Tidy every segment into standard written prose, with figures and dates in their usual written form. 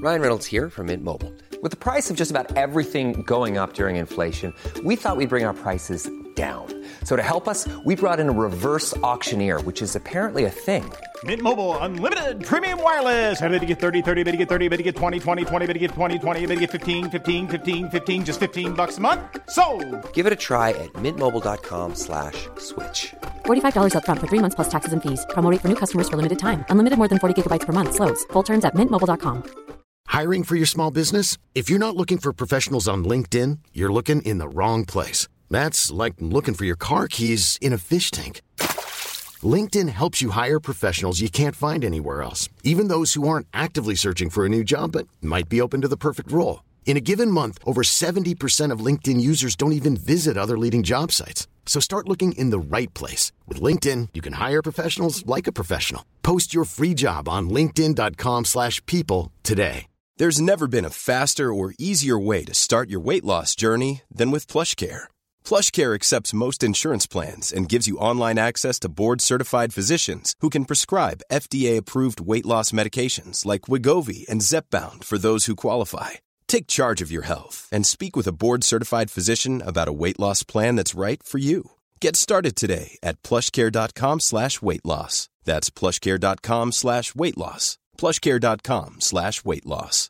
Ryan Reynolds here from Mint Mobile. With the price of just about everything going up during inflation, we thought we'd bring our prices down. So to help us, we brought in a reverse auctioneer, which is apparently a thing. Mint Mobile Unlimited Premium Wireless. How to get 30, 30, bit to get 30, bit to get 20, 20, 20, bit to get 20, 20, bit to get 15, 15, 15, 15, just $15 a month? Sold! Give it a try at mintmobile.com/switch. $45 up front for 3 months plus taxes and fees. Promo rate for new customers for limited time. Unlimited more than 40 gigabytes per month. Slows full terms at mintmobile.com. Hiring for your small business? If you're not looking for professionals on LinkedIn, you're looking in the wrong place. That's like looking for your car keys in a fish tank. LinkedIn helps you hire professionals you can't find anywhere else, even those who aren't actively searching for a new job but might be open to the perfect role. In a given month, over 70% of LinkedIn users don't even visit other leading job sites. So start looking in the right place. With LinkedIn, you can hire professionals like a professional. Post your free job on linkedin.com/people today. There's never been a faster or easier way to start your weight loss journey than with PlushCare. PlushCare accepts most insurance plans and gives you online access to board-certified physicians who can prescribe FDA-approved weight loss medications like Wegovy and Zepbound for those who qualify. Take charge of your health and speak with a board-certified physician about a weight loss plan that's right for you. Get started today at plushcare.com/weight loss. That's plushcare.com/weight loss. plushcare.com/weight loss.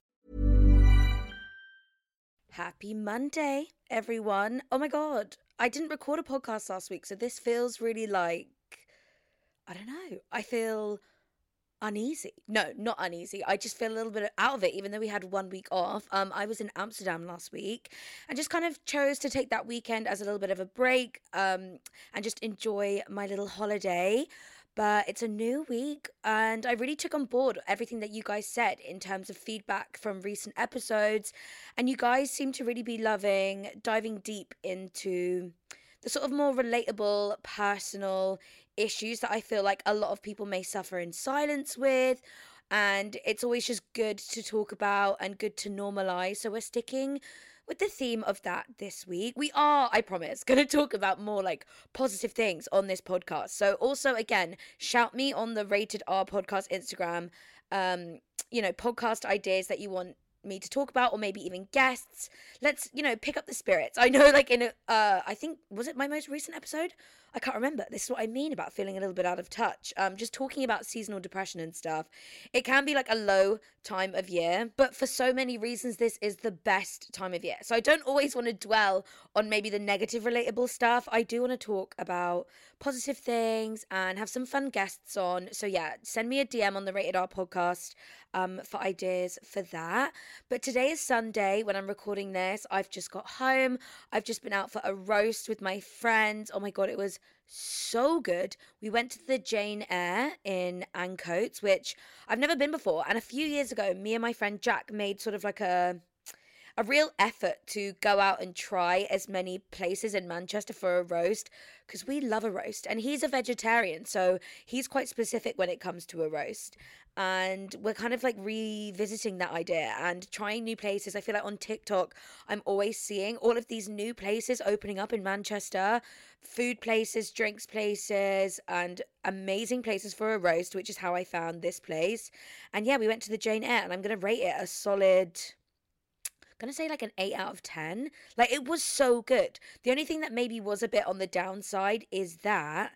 Happy Monday, everyone. Oh my God, I didn't record a podcast last week, so this feels really like, I don't know, I feel uneasy. No, not uneasy. I just feel a little bit out of it, even though we had 1 week off. I was in Amsterdam last week and just kind of chose to take that weekend as a little bit of a break and just enjoy my little holiday. But it's a new week and I really took on board everything that you guys said in terms of feedback from recent episodes. And you guys seem to really be loving diving deep into the sort of more relatable, personal issues that I feel like a lot of people may suffer in silence with. And it's always just good to talk about and good to normalize. So we're sticking with the theme of that this week. We are, I promise, going to talk about more like positive things on this podcast. So also, again, shout me on the Rated R Podcast Instagram, podcast ideas that you want me to talk about, or maybe even guests. Let's, pick up the spirits. I know, like I think, was it my most recent episode? I can't remember. This is what I mean about feeling a little bit out of touch. Just talking about seasonal depression and stuff. It can be like a low time of year, but for so many reasons, this is the best time of year. So I don't always want to dwell on maybe the negative relatable stuff. I do want to talk about positive things and have some fun guests on. So yeah, send me a DM on the Rated R Podcast for ideas for that. But today is Sunday when I'm recording this. I've just got home. I've just been out for a roast with my friends. Oh my God, it was so good. We went to the Jane Eyre in Ancoats, which I've never been before. And a few years ago, me and my friend Jack made sort of like a real effort to go out and try as many places in Manchester for a roast, because we love a roast. And he's a vegetarian, so he's quite specific when it comes to a roast. And we're kind of like revisiting that idea and trying new places. I feel like on TikTok, I'm always seeing all of these new places opening up in Manchester, food places, drinks places, and amazing places for a roast, which is how I found this place. And yeah, we went to the Jane Eyre, and I'm going to rate it a solid, gonna say like an 8 out of 10. Like, it was so good. The only thing that maybe was a bit on the downside is that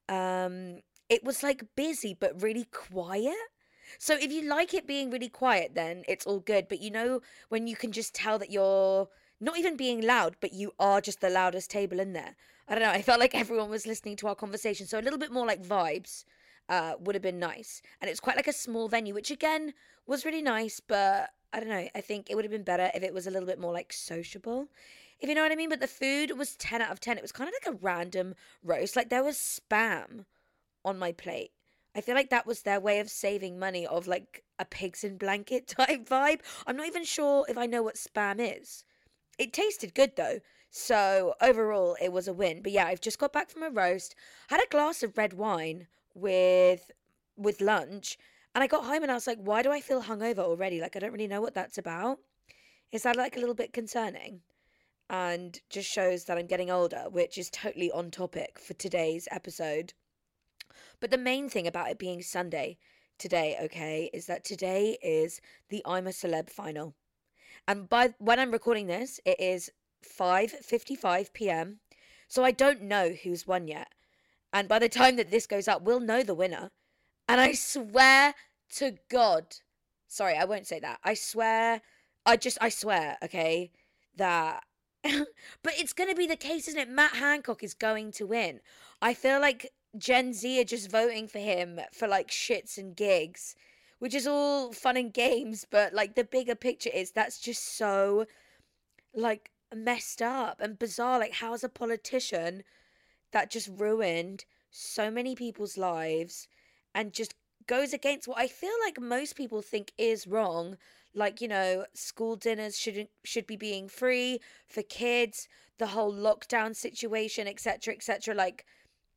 it was like busy but really quiet. So if you like it being really quiet, then it's all good. But when you can just tell that you're not even being loud, but you are just the loudest table in there. I don't know, I felt like everyone was listening to our conversation, so a little bit more like vibes would have been nice. And it's quite like a small venue, which again was really nice, but I don't know, I think it would have been better if it was a little bit more like sociable, if you know what I mean. But the food was 10 out of 10. It was kind of like a random roast. Like, there was Spam on my plate. I feel like that was their way of saving money, of like a pigs in blanket type vibe. I'm not even sure if I know what Spam is. It tasted good though. So overall, it was a win. But yeah, I've just got back from a roast. Had a glass of red wine with lunch. And I got home and I was like, why do I feel hungover already? Like, I don't really know what that's about. Is that like a little bit concerning? And just shows that I'm getting older, which is totally on topic for today's episode. But the main thing about it being Sunday, today, okay, is that today is the I'm a Celeb final. And when I'm recording this, it is 5:55 p.m. So I don't know who's won yet. And by the time that this goes up, we'll know the winner. And I swear to God, sorry, I won't say that. I swear, I swear, okay, that, but it's going to be the case, isn't it? Matt Hancock is going to win. I feel like Gen Z are just voting for him for like shits and gigs, which is all fun and games, but like the bigger picture is that's just so like messed up and bizarre. Like, how's a politician that just ruined so many people's lives and just goes against what I feel like most people think is wrong, like, you know, school dinners should be being free for kids, the whole lockdown situation, etc., etc. Like,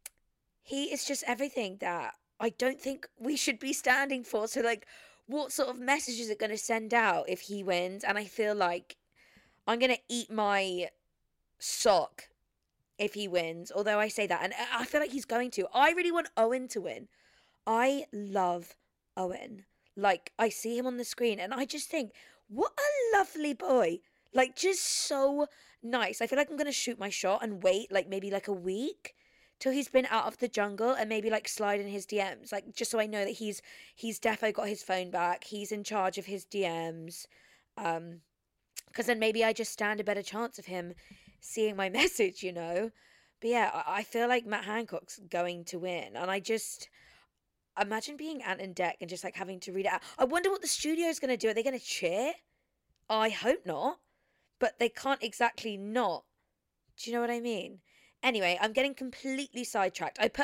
he is just everything that I don't think we should be standing for. So like, what sort of message is it going to send out if he wins? And I feel like I'm going to eat my sock if he wins, although I say that, and I feel like he's going to. I really want Owen to win. I love Owen. Like, I see him on the screen, and I just think, what a lovely boy. Like, just so nice. I feel like I'm going to shoot my shot and wait, like, maybe like a week till he's been out of the jungle and maybe, like, slide in his DMs. Like, just so I know that he's defo got his phone back. He's in charge of his DMs. Because then maybe I just stand a better chance of him seeing my message, you know. But yeah, I feel like Matt Hancock's going to win, and I just imagine being Ant and Dec and just like having to read it out. I wonder what the studio's going to do. Are they going to cheer? I hope not, but they can't exactly not. Do you know what I mean? Anyway, I'm getting completely sidetracked. I put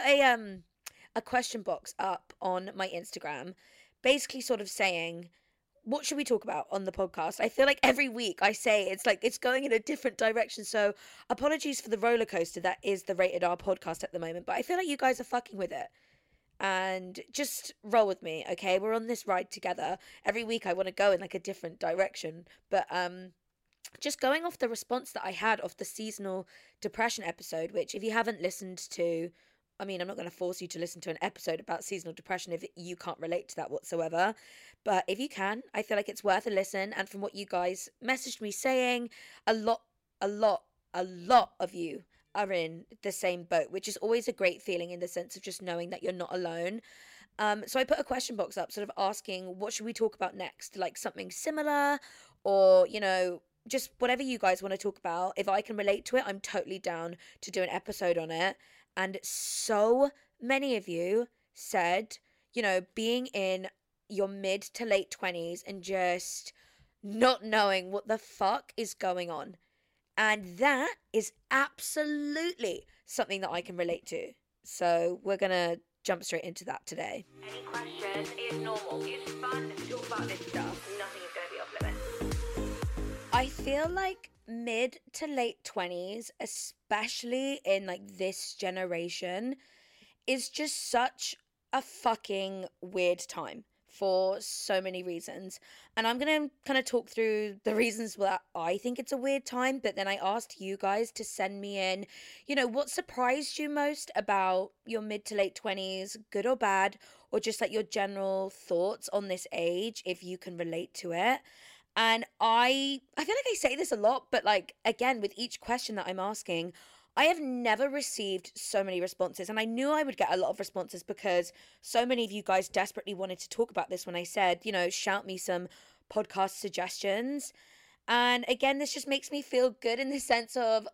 a question box up on my Instagram, basically sort of saying, what should we talk about on the podcast? I feel like every week I say it's like it's going in a different direction. So apologies for the roller coaster that is the Rated R podcast at the moment. But I feel like you guys are fucking with it. And just roll with me, okay? We're on this ride together. Every week I want to go in like a different direction. But just going off the response that I had off the seasonal depression episode, which if you haven't listened to, I mean, I'm not going to force you to listen to an episode about seasonal depression if you can't relate to that whatsoever. But if you can, I feel like it's worth a listen. And from what you guys messaged me saying, a lot of you are in the same boat, which is always a great feeling in the sense of just knowing that you're not alone. So I put a question box up sort of asking, what should we talk about next? Like something similar or, you know, just whatever you guys want to talk about. If I can relate to it, I'm totally down to do an episode on it. And so many of you said, you know, being in your mid to late 20s and just not knowing what the fuck is going on. And that is absolutely something that I can relate to. So we're going to jump straight into that today. Any questions is normal. It's fun to talk about this stuff. Nothing is going to be off limits. I feel like mid to late 20s, especially in like this generation, is just such a fucking weird time for so many reasons. And I'm going to kind of talk through the reasons that I think it's a weird time, but then I asked you guys to send me in, you know, what surprised you most about your mid to late 20s, good or bad, or just like your general thoughts on this age, if you can relate to it. And I feel like I say this a lot, but like, again, with each question that I'm asking, I have never received so many responses. And I knew I would get a lot of responses because so many of you guys desperately wanted to talk about this when I said, you know, shout me some podcast suggestions. And again, this just makes me feel good in the sense of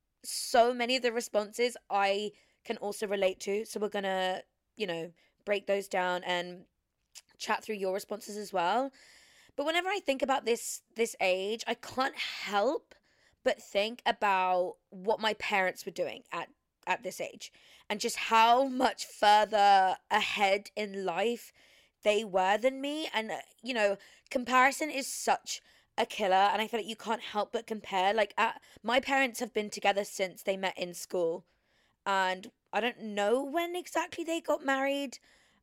so many of the responses I can also relate to. So we're going to, you know, break those down and chat through your responses as well. But whenever I think about this age, I can't help but think about what my parents were doing at this age and just how much further ahead in life they were than me. And, you know, comparison is such a killer, and I feel like you can't help but compare. Like, my parents have been together since they met in school, and I don't know when exactly they got married,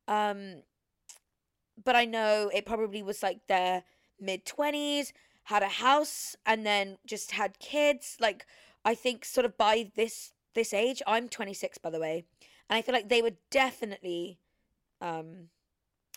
but I know it probably was like their mid-20s, had a house, and then just had kids. Like, I think sort of by this age, I'm 26, by the way, and I feel like they were definitely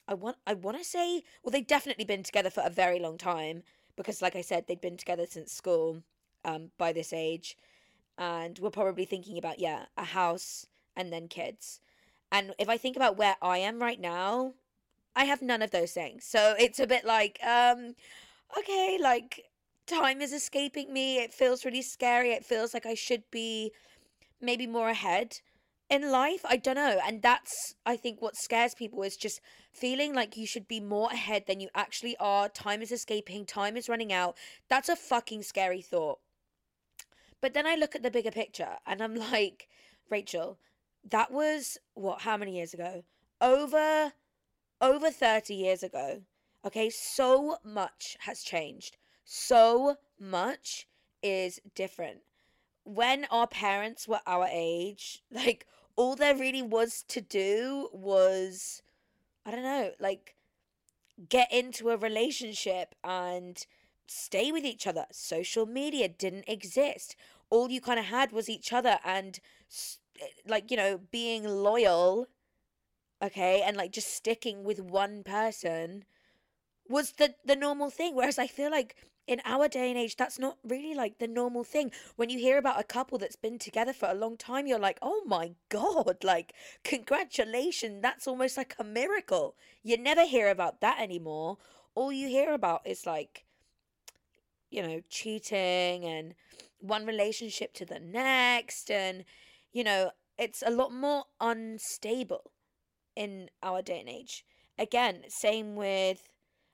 I want to say, well, they've definitely been together for a very long time because, like I said, they'd been together since school by this age. And we're probably thinking about, yeah, a house and then kids. And if I think about where I am right now, I have none of those things. So it's a bit like, okay, like time is escaping me. It feels really scary. It feels like I should be maybe more ahead in life. I don't know. And that's, I think, what scares people is just feeling like you should be more ahead than you actually are. Time is escaping. Time is running out. That's a fucking scary thought. But then I look at the bigger picture and I'm like, Rachel, that was what, how many years ago? Over 30 years ago. Okay, so much has changed. So much is different. When our parents were our age, like all there really was to do was, I don't know, like get into a relationship and stay with each other. Social media didn't exist. All you kind of had was each other and like, you know, being loyal, okay, and like just sticking with one person was the normal thing. Whereas I feel like in our day and age, that's not really like the normal thing. When you hear about a couple that's been together for a long time, you're like, oh my God, like, congratulations. That's almost like a miracle. You never hear about that anymore. All you hear about is like, you know, cheating and one relationship to the next. And, you know, it's a lot more unstable in our day and age. Again, same with,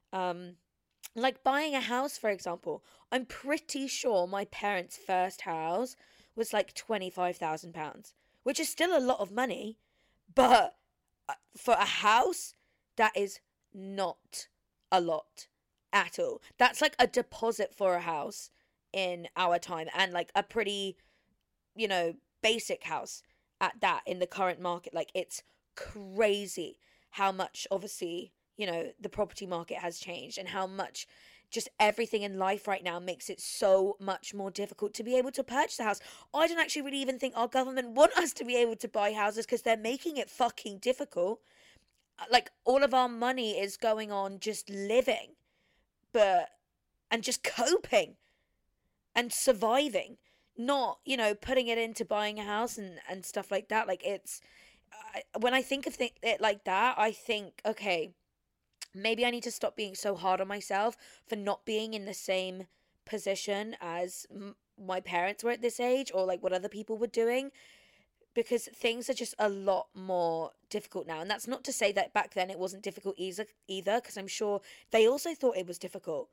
like buying a house, for example. I'm pretty sure my parents' first house was like £25,000, which is still a lot of money, but for a house, that is not a lot at all. That's like a deposit for a house in our time, and like a pretty, you know, basic house at that in the current market. Like, it's crazy how much, obviously, you know, the property market has changed and how much just everything in life right now makes it so much more difficult to be able to purchase a house. I don't actually really even think our government want us to be able to buy houses because they're making it fucking difficult. Like, all of our money is going on just living, and just coping and surviving, not, you know, putting it into buying a house and stuff like that. Like, it's, when I think of it like that, I think, okay, maybe I need to stop being so hard on myself for not being in the same position as my parents were at this age, or like what other people were doing, because things are just a lot more difficult now. And that's not to say that back then it wasn't difficult either, because I'm sure they also thought it was difficult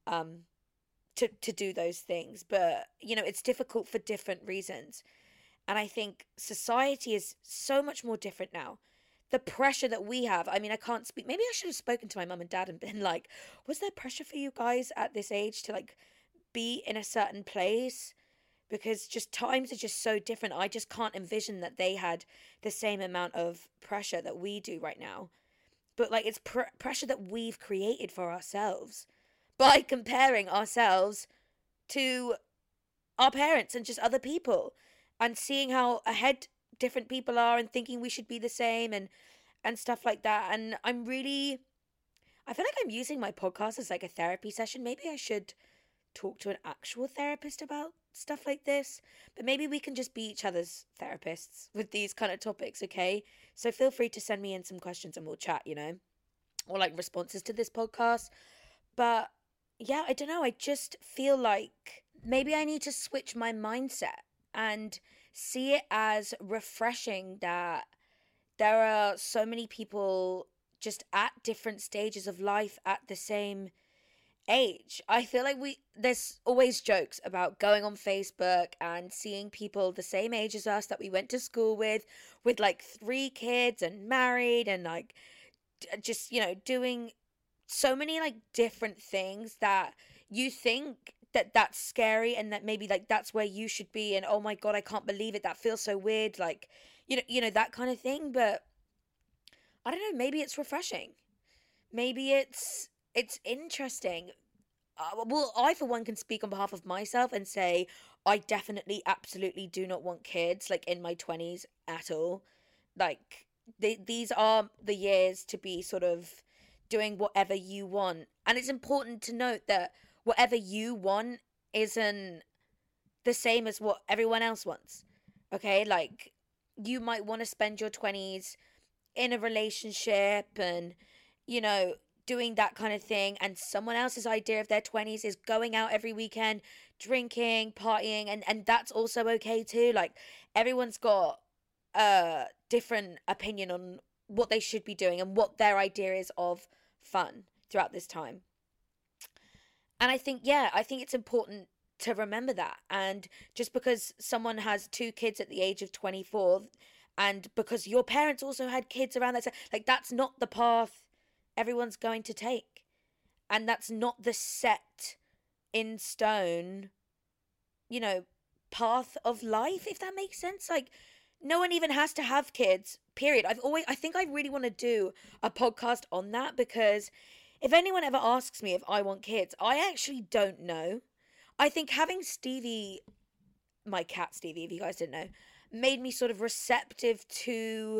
to do those things. But, you know, it's difficult for different reasons. And I think society is so much more different now. The pressure that we have, I mean, I can't speak. Maybe I should have spoken to my mum and dad and been like, was there pressure for you guys at this age to like be in a certain place? Because just times are just so different. I just can't envision that they had the same amount of pressure that we do right now. But like, it's pressure that we've created for ourselves by comparing ourselves to our parents and just other people, and seeing how ahead different people are and thinking we should be the same and stuff like that. And I feel like I'm using my podcast as like a therapy session. Maybe I should talk to an actual therapist about stuff like this, but maybe we can just be each other's therapists with these kind of topics, okay? So feel free to send me in some questions and we'll chat, you know, or like responses to this podcast. But yeah, I don't know, I just feel like maybe I need to switch my mindset and see it as refreshing that there are so many people just at different stages of life at the same age. I feel like there's always jokes about going on Facebook and seeing people the same age as us that we went to school with like 3 kids and married and like just, you know, doing so many like different things that you think that's scary and that maybe like that's where you should be, and oh my God, I can't believe it, that feels so weird, like, you know that kind of thing. But I don't know, maybe it's refreshing, maybe it's interesting. Well, I for one can speak on behalf of myself and say I definitely absolutely do not want kids like in my 20s at all. Like these are the years to be sort of doing whatever you want. And it's important to note that whatever you want isn't the same as what everyone else wants. Okay? Like, you might want to spend your 20s in a relationship and, you know, doing that kind of thing, and someone else's idea of their 20s is going out every weekend, drinking, partying, and that's also okay too. Like, everyone's got a different opinion on what they should be doing and what their idea is of fun throughout this time. And I think it's important to remember that. And just because someone has 2 kids at the age of 24, and because your parents also had kids around that time, like, that's not the path everyone's going to take. And that's not the set in stone, you know, path of life, if that makes sense. Like, no one even has to have kids, period. I think I really want to do a podcast on that, because if anyone ever asks me if I want kids, I actually don't know. I think having Stevie, my cat Stevie, if you guys didn't know, made me sort of receptive to,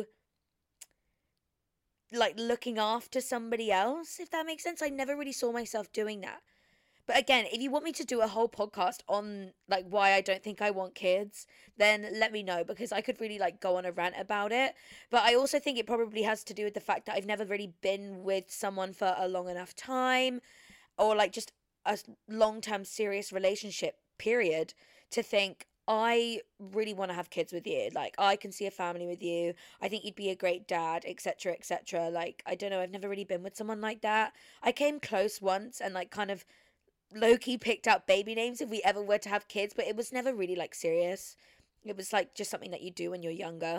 like, looking after somebody else, if that makes sense. I never really saw myself doing that. But again, if you want me to do a whole podcast on, like, why I don't think I want kids, then let me know, because I could really, like, go on a rant about it. But I also think it probably has to do with the fact that I've never really been with someone for a long enough time, or, like, just a long-term serious relationship, period, to think, I really want to have kids with you. Like, I can see a family with you. I think you'd be a great dad, etc., etc. Like, I don't know. I've never really been with someone like that. I came close once and, like, kind of low-key picked out baby names if we ever were to have kids, but it was never really, like, serious. It was, like, just something that you do when you're younger.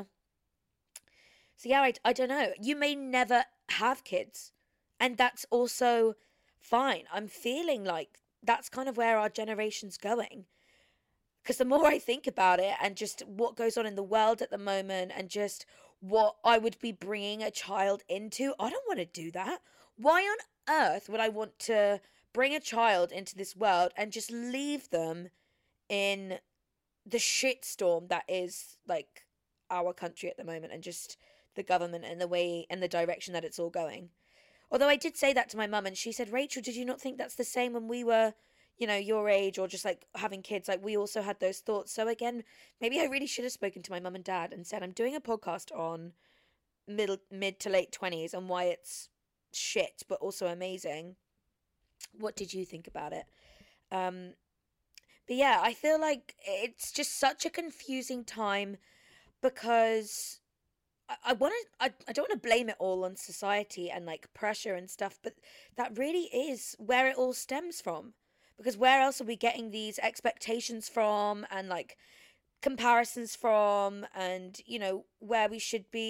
So, yeah, I don't know. You may never have kids, and that's also fine. I'm feeling like that's kind of where our generation's going. Because the more I think about it and just what goes on in the world at the moment and just what I would be bringing a child into, I don't want to do that. Why on earth would I want to bring a child into this world and just leave them in the shitstorm that is, like, our country at the moment, and just the government and the way and the direction that it's all going? Although I did say that to my mum, and she said, Rachel, did you not think that's the same when we were, you know, your age, or just, like, having kids? Like, we also had those thoughts. So again, maybe I really should have spoken to my mum and dad and said, I'm doing a podcast on mid to late 20s and why it's shit but also amazing. What did you think about it? But yeah, I feel like it's just such a confusing time, because I don't want to blame it all on society and, like, pressure and stuff, but that really is where it all stems from. Because where else are we getting these expectations from, and, like, comparisons from, and, you know, where we should be?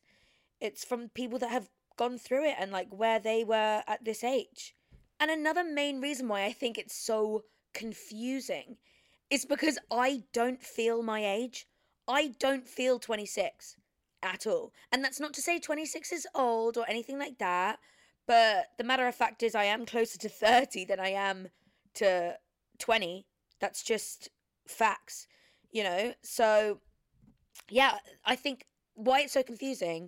It's from people that have gone through it and, like, where they were at this age. And another main reason why I think it's so confusing is because I don't feel my age. I don't feel 26 at all. And that's not to say 26 is old or anything like that, but the matter of fact is I am closer to 30 than I am to 20. That's just facts, you know? So, yeah, I think why it's so confusing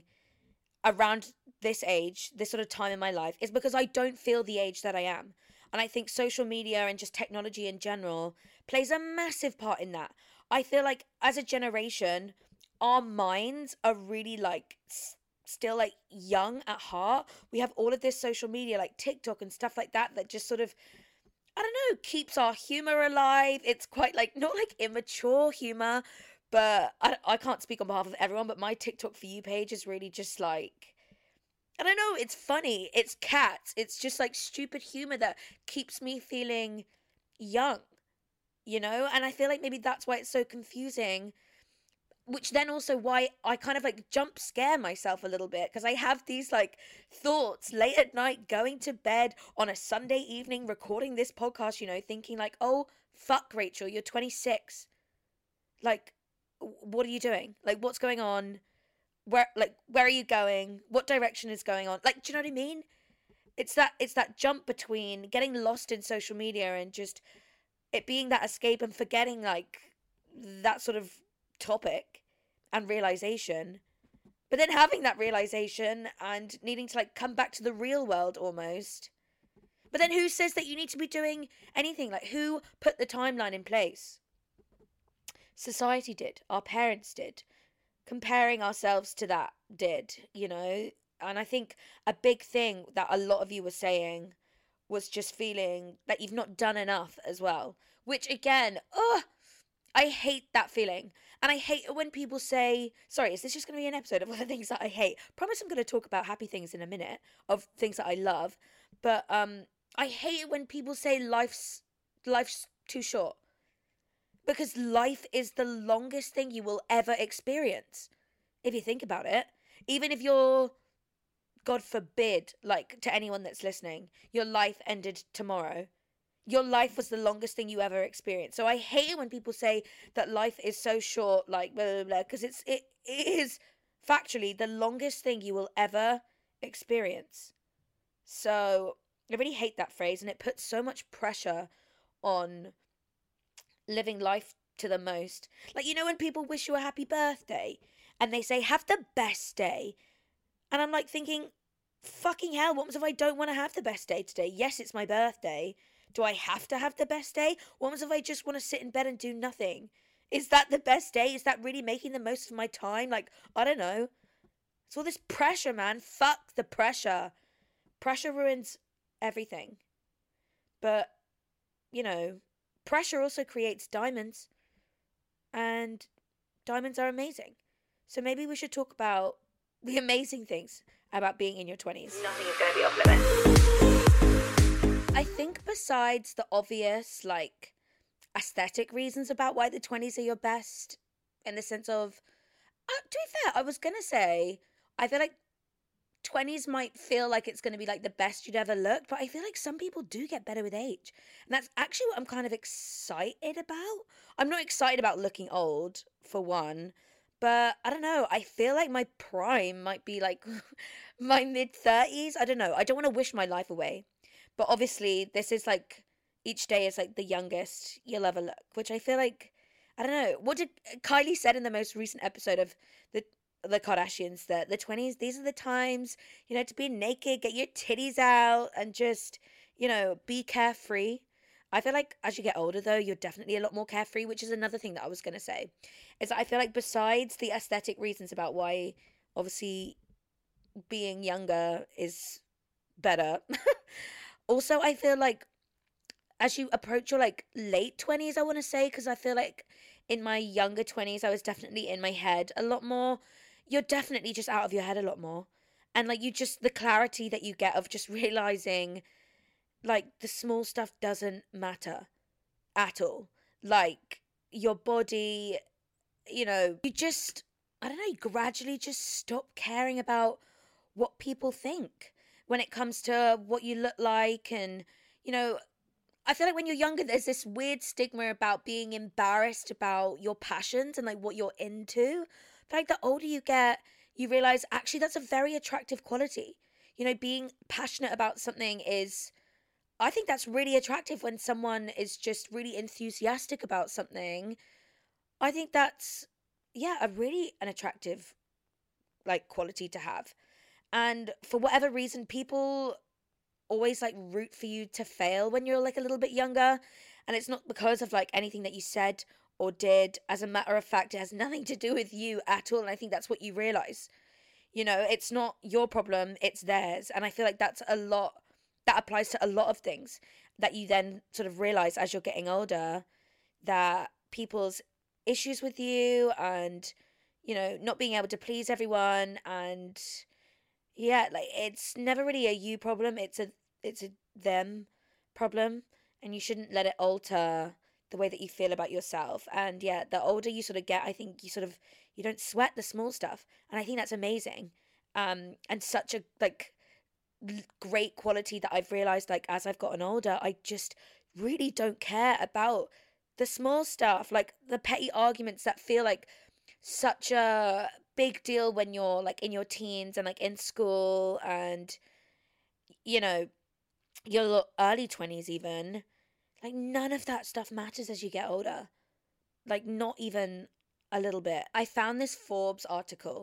around this age, this sort of time in my life, is because I don't feel the age that I am. And I think social media and just technology in general plays a massive part in that. I feel like as a generation, our minds are really, like, still, like, young at heart. We have all of this social media, like TikTok and stuff like that, that just sort of, I don't know, keeps our humor alive. It's quite, like, not like immature humor, but I can't speak on behalf of everyone, but my TikTok For You page is really just, like, I don't know, it's funny, it's cats, it's just, like, stupid humor that keeps me feeling young, you know? And I feel like maybe that's why it's so confusing, which then also why I kind of, like, jump scare myself a little bit, because I have these, like, thoughts late at night, going to bed on a Sunday evening, recording this podcast, you know, thinking, like, oh, fuck, Rachel, you're 26. Like, what are you doing? Like, what's going on? Where are you going? What direction is going on? Like, do you know what I mean? It's that jump between getting lost in social media and just it being that escape and forgetting, like, that sort of topic and realization. But then having that realization and needing to like come back to the real world almost. But then who says that you need to be doing anything? Like, who put the timeline in place? Society did. Our parents did. Comparing ourselves to that did, you know? And I think a big thing that a lot of you were saying was just feeling that you've not done enough as well. Which, again, I hate that feeling. And I hate it when people say, sorry, is this just going to be an episode of all the things that I hate? Promise I'm going to talk about happy things in a minute, of things that I love. But I hate it when people say life's too short. Because life is the longest thing you will ever experience. If you think about it. Even if you're, God forbid, like to anyone that's listening, your life ended tomorrow. Your life was the longest thing you ever experienced. So I hate it when people say that life is so short, like blah, blah, blah, because it is factually the longest thing you will ever experience. So I really hate that phrase, and it puts so much pressure on living life to the most. Like, you know, when people wish you a happy birthday and they say, have the best day. And I'm like thinking, fucking hell, what if I don't want to have the best day today? Yes, it's my birthday. Do I have to have the best day? What if I just want to sit in bed and do nothing? Is that the best day? Is that really making the most of my time? Like, I don't know. It's all this pressure, man. Fuck the pressure. Pressure ruins everything. But, you know, pressure also creates diamonds. And diamonds are amazing. So maybe we should talk about the amazing things about being in your 20s. Nothing is going to be off limits. I think besides the obvious, like, aesthetic reasons about why the 20s are your best, in the sense of, to be fair, I was going to say, I feel like 20s might feel like it's going to be like the best you'd ever looked, but I feel like some people do get better with age. And that's actually what I'm kind of excited about. I'm not excited about looking old, for one, but I don't know. I feel like my prime might be like my mid-30s. I don't know. I don't want to wish my life away. But obviously, this is like, each day is like the youngest you'll ever look, which I feel like, I don't know. What did Kylie said in the most recent episode of the Kardashians, that the 20s, these are the times, you know, to be naked, get your titties out, and just, you know, be carefree. I feel like as you get older, though, you're definitely a lot more carefree, which is another thing that I was going to say. Is that I feel like besides the aesthetic reasons about why, obviously, being younger is better, also, I feel like as you approach your, like, late 20s, I want to say, because I feel like in my younger 20s, I was definitely in my head a lot more. You're definitely just out of your head a lot more. And, like, you just, the clarity that you get of just realizing, like, the small stuff doesn't matter at all. Like, your body, you know, you just, I don't know, you gradually just stop caring about what people think when it comes to what you look like. And, you know, I feel like when you're younger, there's this weird stigma about being embarrassed about your passions and like what you're into. But like the older you get, you realize actually that's a very attractive quality. You know, being passionate about something is, I think that's really attractive when someone is just really enthusiastic about something. I think that's, yeah, an attractive like quality to have. And for whatever reason, people always like root for you to fail when you're like a little bit younger. And it's not because of like anything that you said or did. As a matter of fact, it has nothing to do with you at all. And I think that's what you realize. You know, it's not your problem, it's theirs. And I feel like that's a lot, that applies to a lot of things that you then sort of realize as you're getting older, that people's issues with you and, you know, not being able to please everyone, and yeah, like it's never really a you problem, it's a them problem, and you shouldn't let it alter the way that you feel about yourself. And yeah, the older you sort of get, I think you don't sweat the small stuff, and I think that's amazing, and such a like great quality that I've realized, like as I've gotten older, I just really don't care about the small stuff, like the petty arguments that feel like such a big deal when you're like in your teens and like in school and, you know, your early 20s even. Like none of that stuff matters as you get older. Like not even a little bit. I found this Forbes article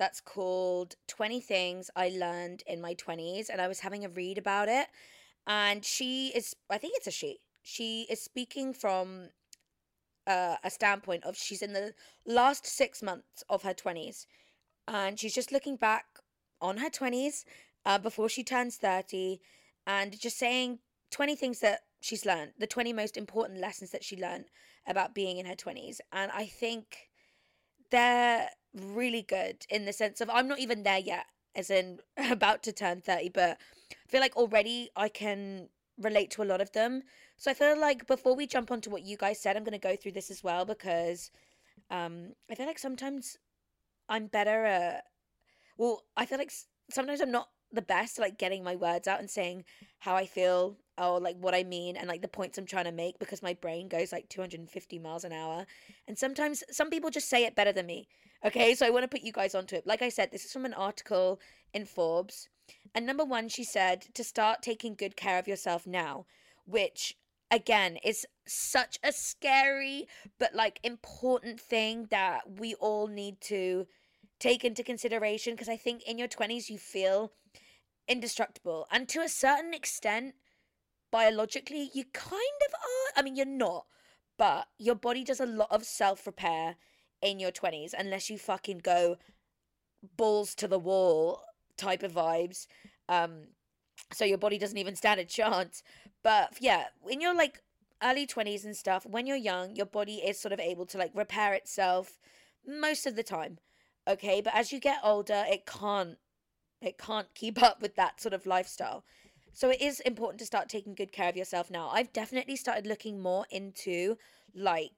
that's called 20 Things I Learned in My 20s. And I was having a read about it. And I think it's a she is speaking from a standpoint of she's in the last 6 months of her 20s. And she's just looking back on her 20s before she turns 30 and just saying 20 things that she's learned, the 20 most important lessons that she learned about being in her 20s. And I think they're really good in the sense of I'm not even there yet, as in about to turn 30, but I feel like already I can relate to a lot of them. So I feel like before we jump onto what you guys said, I'm going to go through this as well because I feel like sometimes I'm better at, well, I feel like sometimes I'm not the best at like getting my words out and saying how I feel or like what I mean and like the points I'm trying to make because my brain goes like 250 miles an hour. And sometimes some people just say it better than me. Okay, so I want to put you guys onto it. Like I said, this is from an article in Forbes. And number one, she said to start taking good care of yourself now, which again is such a scary but like important thing that we all need to take into consideration because I think in your 20s you feel indestructible, and to a certain extent biologically you kind of are. I mean, you're not, but your body does a lot of self-repair in your 20s unless you fucking go balls to the wall type of vibes, so your body doesn't even stand a chance. But yeah, in your like early 20s and stuff, when you're young, your body is sort of able to like repair itself most of the time. Okay, but as you get older, it can't keep up with that sort of lifestyle. So it is important to start taking good care of yourself now. I've definitely started looking more into like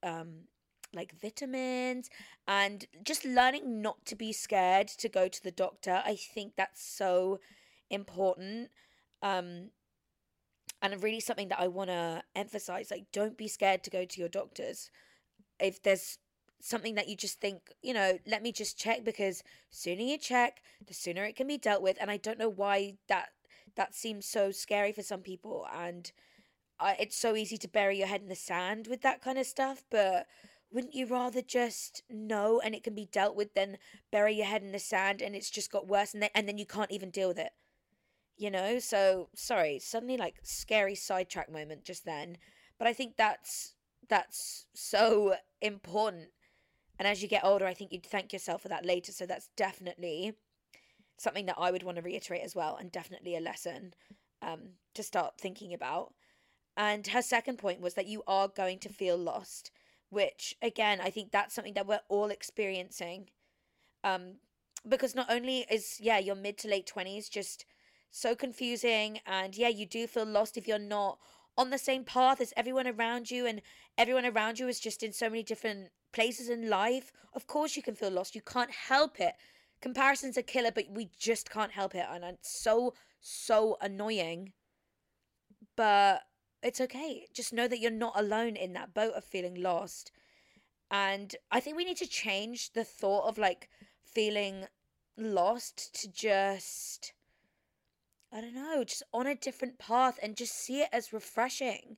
vitamins and just learning not to be scared to go to the doctor. I think that's so important. And really something that I want to emphasize, like, don't be scared to go to your doctors. If there's something that you just think, let me just check, because sooner you check, the sooner it can be dealt with. And I don't know why that seems so scary for some people. And it's so easy to bury your head in the sand with that kind of stuff. But wouldn't you rather just know and it can be dealt with than bury your head in the sand and it's just got worse and then you can't even deal with it? So sorry, suddenly like scary sidetrack moment just then. But I think that's so important. And as you get older, I think you'd thank yourself for that later. So that's definitely something that I would want to reiterate as well, and definitely a lesson to start thinking about. And her second point was that you are going to feel lost, which again, I think that's something that we're all experiencing. Because not only is, your mid to late 20s just so confusing, and you do feel lost if you're not on the same path as everyone around you, and everyone around you is just in so many different places in life. Of course you can feel lost. You can't help it. Comparison's a killer, but we just can't help it, and it's so annoying. But it's okay. Just know that you're not alone in that boat of feeling lost. And I think we need to change the thought of like feeling lost to just, I don't know, just on a different path and just see it as refreshing.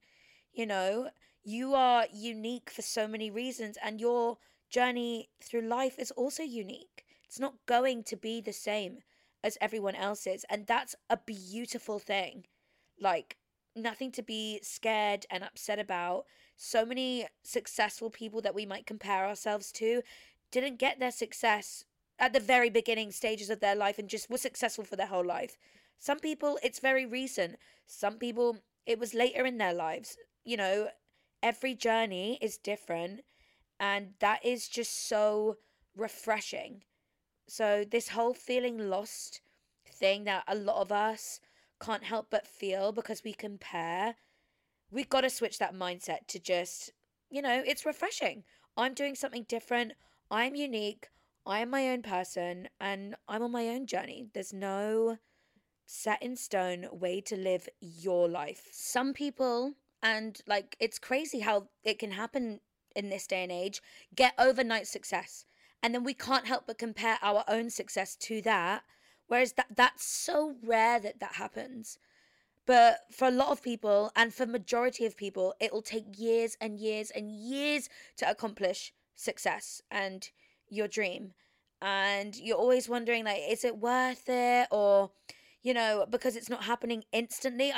You are unique for so many reasons, and your journey through life is also unique. It's not going to be the same as everyone else's, and that's a beautiful thing. Like, nothing to be scared and upset about. So many successful people that we might compare ourselves to didn't get their success at the very beginning stages of their life and just were successful for their whole life. Some people, it's very recent. Some people, it was later in their lives. Every journey is different, and that is just so refreshing. So this whole feeling lost thing that a lot of us can't help but feel because we compare, we've got to switch that mindset to just, it's refreshing. I'm doing something different. I'm unique. I am my own person, and I'm on my own journey. There's no set in stone way to live your life. Some people, and like, it's crazy how it can happen in this day and age, get overnight success. And then we can't help but compare our own success to that. Whereas that's so rare that happens. But for a lot of people, and for majority of people, it will take years and years and years to accomplish success and your dream. And you're always wondering, like, is it worth it? Or, because it's not happening instantly.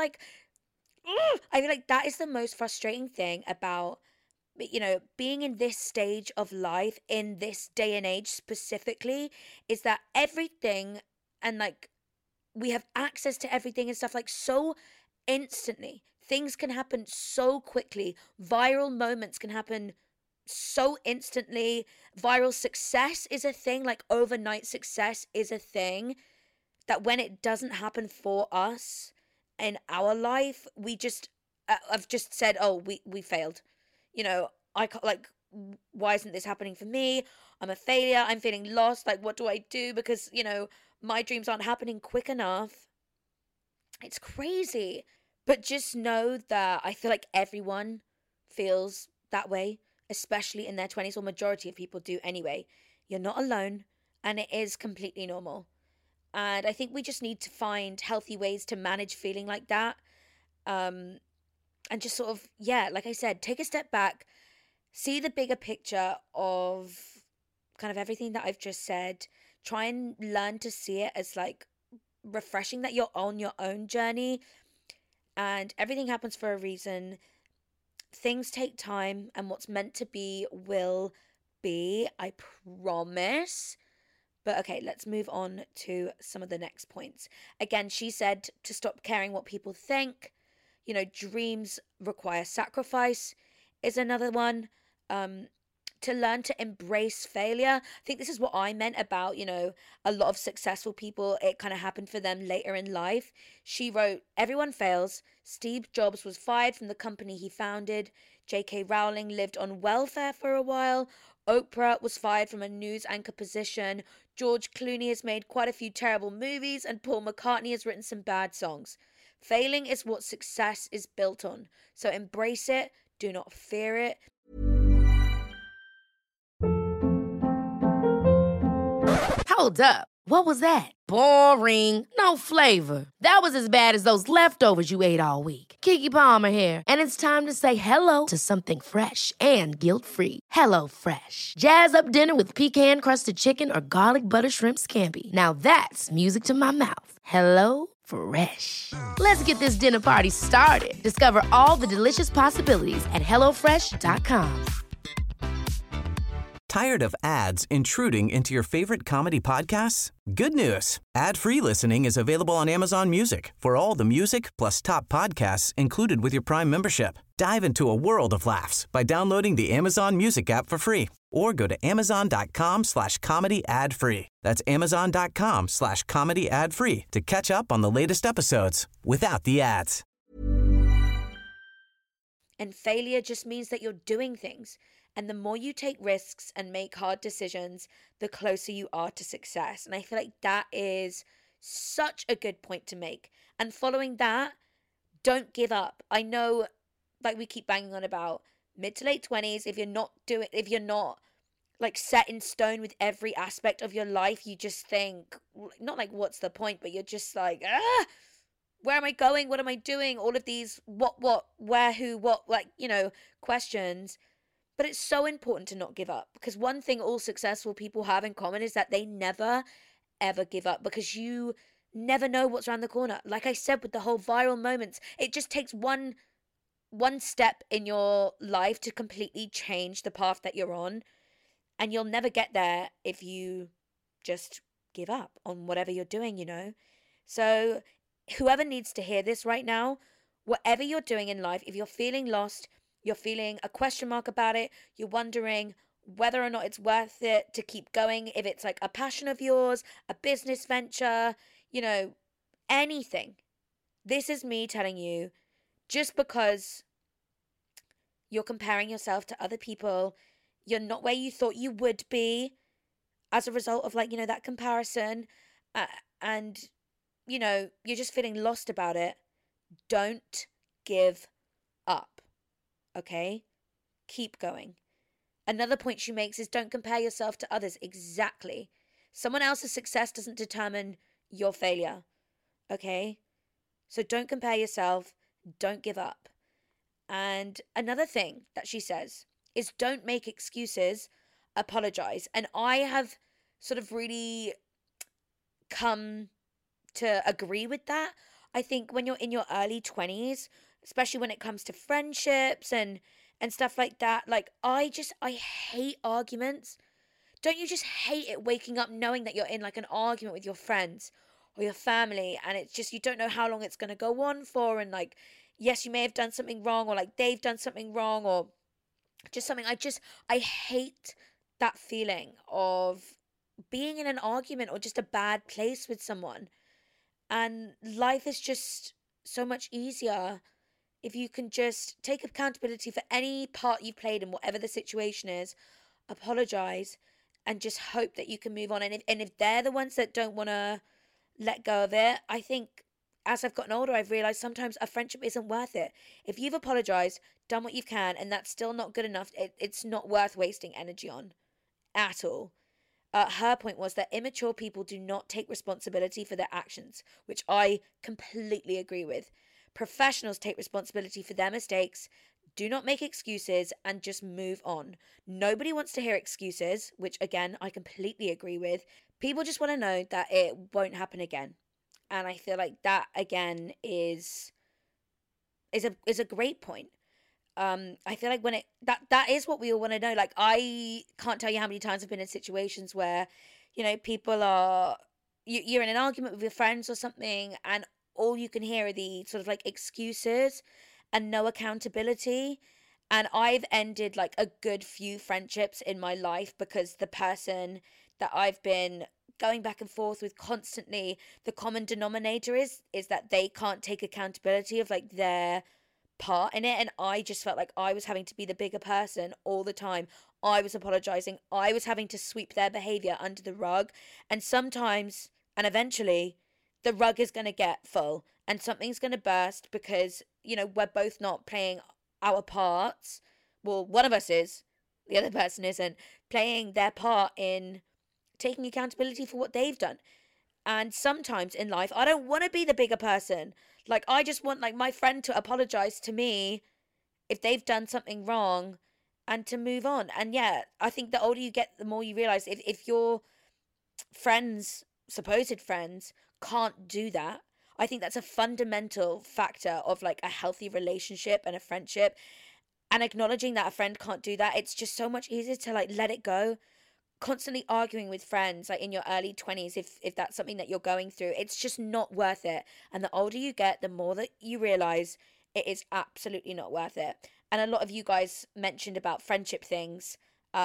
I feel like that is the most frustrating thing about, being in this stage of life, in this day and age specifically, is that everything, and like, we have access to everything and stuff like so instantly. Things can happen so quickly. Viral moments can happen so instantly. Viral success is a thing, like overnight success is a thing, that when it doesn't happen for us in our life, we just, I've just said, oh, we failed. I can't, like, why isn't this happening for me? I'm a failure. I'm feeling lost. Like, what do I do? Because, my dreams aren't happening quick enough. It's crazy. But just know that I feel like everyone feels that way, especially in their 20s, or majority of people do anyway. You're not alone, and it is completely normal. And I think we just need to find healthy ways to manage feeling like that. And just sort of, yeah, like I said, take a step back, see the bigger picture of kind of everything that I've just said. Try and learn to see it as like refreshing that you're on your own journey, and everything happens for a reason. Things take time, and what's meant to be will be, I promise. But okay, let's move on to some of the next points. Again, she said to stop caring what people think. Dreams require sacrifice is another one. To learn to embrace failure. I think this is what I meant about, a lot of successful people, it kind of happened for them later in life. She wrote, everyone fails. Steve Jobs was fired from the company he founded. J.K. Rowling lived on welfare for a while. Oprah was fired from a news anchor position. George Clooney has made quite a few terrible movies, and Paul McCartney has written some bad songs. Failing is what success is built on. So embrace it. Do not fear it. Hold up. What was that? Boring. No flavor. That was as bad as those leftovers you ate all week. Keke Palmer here, and it's time to say hello to something fresh and guilt-free. Hello Fresh. Jazz up dinner with pecan-crusted chicken or garlic butter shrimp scampi. Now that's music to my mouth. Hello Fresh. Let's get this dinner party started. Discover all the delicious possibilities at hellofresh.com. Tired of ads intruding into your favorite comedy podcasts? Good news. Ad-free listening is available on Amazon Music for all the music plus top podcasts included with your Prime membership. Dive into a world of laughs by downloading the Amazon Music app for free or go to amazon.com/comedy ad-free. That's amazon.com/comedy ad-free to catch up on the latest episodes without the ads. And failure just means that you're doing things. And the more you take risks and make hard decisions, the closer you are to success. And I feel like that is such a good point to make. And following that, don't give up. I know, like we keep banging on about mid to late 20s, if you're not like set in stone with every aspect of your life, you just think, not like what's the point, but you're just like, where am I going? What am I doing? All of these what, where, who, what, questions. But it's so important to not give up, because one thing all successful people have in common is that they never, ever give up, because you never know what's around the corner. Like I said, with the whole viral moments, it just takes one step in your life to completely change the path that you're on. And you'll never get there if you just give up on whatever you're doing, So whoever needs to hear this right now, whatever you're doing in life, if you're feeling lost, you're feeling a question mark about it, you're wondering whether or not it's worth it to keep going, if it's like a passion of yours, a business venture, anything. This is me telling you, just because you're comparing yourself to other people, you're not where you thought you would be as a result of that comparison, and you're just feeling lost about it. Don't give up. Okay? Keep going. Another point she makes is don't compare yourself to others. Exactly. Someone else's success doesn't determine your failure. Okay? So don't compare yourself. Don't give up. And another thing that she says is don't make excuses, apologize. And I have sort of really come to agree with that. I think when you're in your early 20s, especially when it comes to friendships and stuff like that, like I hate arguments. Don't you just hate it waking up knowing that you're in like an argument with your friends or your family, and it's just, you don't know how long it's going to go on for, and like, yes, you may have done something wrong, or like they've done something wrong, or just something. I hate that feeling of being in an argument or just a bad place with someone. And life is just so much easier if you can just take accountability for any part you've played in whatever the situation is, apologize, and just hope that you can move on. And if they're the ones that don't want to let go of it, I think as I've gotten older, I've realized sometimes a friendship isn't worth it. If you've apologized, done what you can, and that's still not good enough, it's not worth wasting energy on at all. Her point was that immature people do not take responsibility for their actions, which I completely agree with. Professionals take responsibility for their mistakes, do not make excuses, and just move on. Nobody wants to hear excuses, which again, I completely agree with. People just want to know that it won't happen again. And I feel like that again is a great point. I feel like when that is what we all want to know. Like, I can't tell you how many times I've been in situations where, you know, people are, you're in an argument with your friends or something, and all you can hear are the sort of like excuses and no accountability. And I've ended like a good few friendships in my life because the person that I've been going back and forth with constantly, the common denominator is that they can't take accountability of like their part in it. And I just felt like I was having to be the bigger person all the time. I was apologizing. I was having to sweep their behavior under the rug. And sometimes, and eventually, the rug is going to get full and something's going to burst because, you know, we're both not playing our parts. Well, one of us is, the other person isn't playing their part in taking accountability for what they've done. And sometimes in life, I don't want to be the bigger person. Like, I just want like my friend to apologize to me if they've done something wrong and to move on. And yeah, I think the older you get, the more you realize if your friends, supposed friends, can't do that, I think that's a fundamental factor of like a healthy relationship and a friendship. And acknowledging that a friend can't do that, it's just so much easier to like let it go. Constantly arguing with friends like in your early 20s, if that's something that you're going through, it's just not worth it. And the older you get, the more that you realize it is absolutely not worth it. And a lot of you guys mentioned about friendship things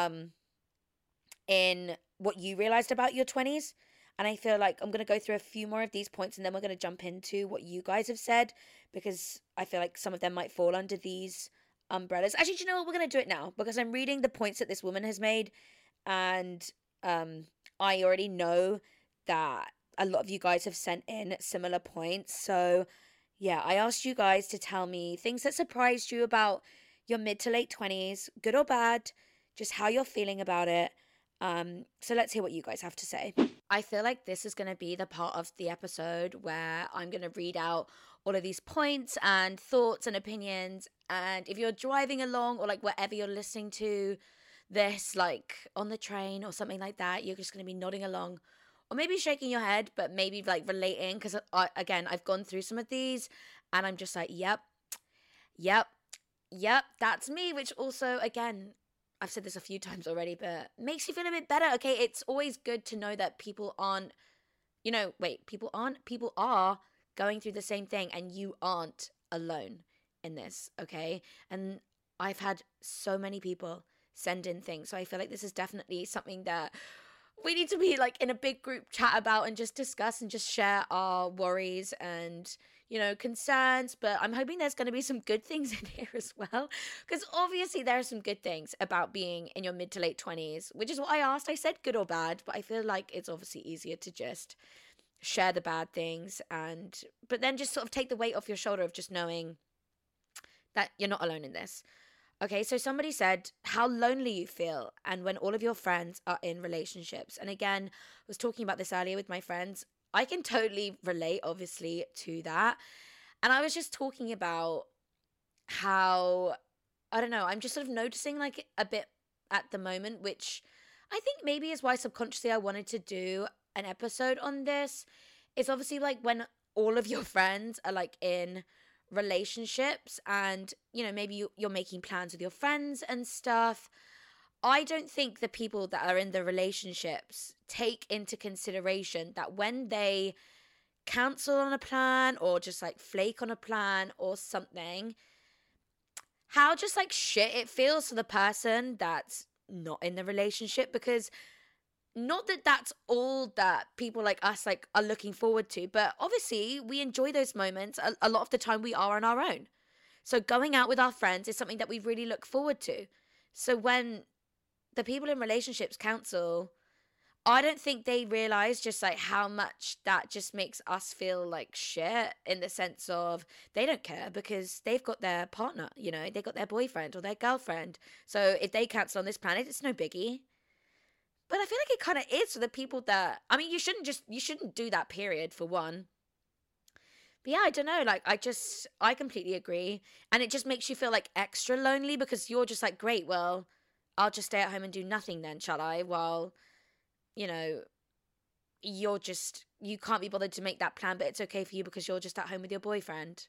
in what you realized about your 20s. And I feel like I'm going to go through a few more of these points and then we're going to jump into what you guys have said, because I feel like some of them might fall under these umbrellas. Actually, do you know what? We're going to do it now because I'm reading the points that this woman has made. And I already know that a lot of you guys have sent in similar points. So yeah, I asked you guys to tell me things that surprised you about your mid to late 20s, good or bad, just how you're feeling about it. So let's hear what you guys have to say. I feel like this is going to be the part of the episode where I'm going to read out all of these points and thoughts and opinions. And if you're driving along or like wherever you're listening to this, like on the train or something like that, you're just going to be nodding along or maybe shaking your head, but maybe like relating, because again, I've gone through some of these and I'm just like, yep, that's me. Which also, again, I've said this a few times already, but makes you feel a bit better. Okay, it's always good to know that people aren't, people are going through the same thing and you aren't alone in this, okay? And I've had so many people send in things, so I feel like this is definitely something that we need to be like in a big group chat about and just discuss and just share our worries and, concerns. But I'm hoping there's going to be some good things in here as well, because obviously there are some good things about being in your mid to late 20s, which is what I asked. I said good or bad, but I feel like it's obviously easier to just share the bad things but then just sort of take the weight off your shoulder of just knowing that you're not alone in this. Okay, so somebody said how lonely you feel and when all of your friends are in relationships. And again, I was talking about this earlier with my friends. I can totally relate, obviously, to that. And I was just talking about how, I don't know, I'm just sort of noticing like a bit at the moment, which I think maybe is why subconsciously I wanted to do an episode on this. It's obviously like when all of your friends are like in relationships and, you know, maybe you're making plans with your friends and stuff. I don't think the people that are in the relationships take into consideration that when they cancel on a plan or just like flake on a plan or something, how just like shit it feels for the person that's not in the relationship. Because not that that's all that people like us like are looking forward to, but obviously we enjoy those moments. A lot of the time we are on our own, so going out with our friends is something that we really look forward to. So when the people in relationships cancel, I don't think they realize just like how much that just makes us feel like shit, in the sense of they don't care because they've got their partner, you know, they got their boyfriend or their girlfriend. So if they cancel on this planet, it's no biggie. But I feel like it kind of is for the people that, I mean, you shouldn't do that, period, for one. But yeah, I don't know, like, I completely agree. And it just makes you feel like extra lonely because you're just like, great, well, I'll just stay at home and do nothing then, shall I? While, you know, you can't be bothered to make that plan, but it's okay for you because you're just at home with your boyfriend.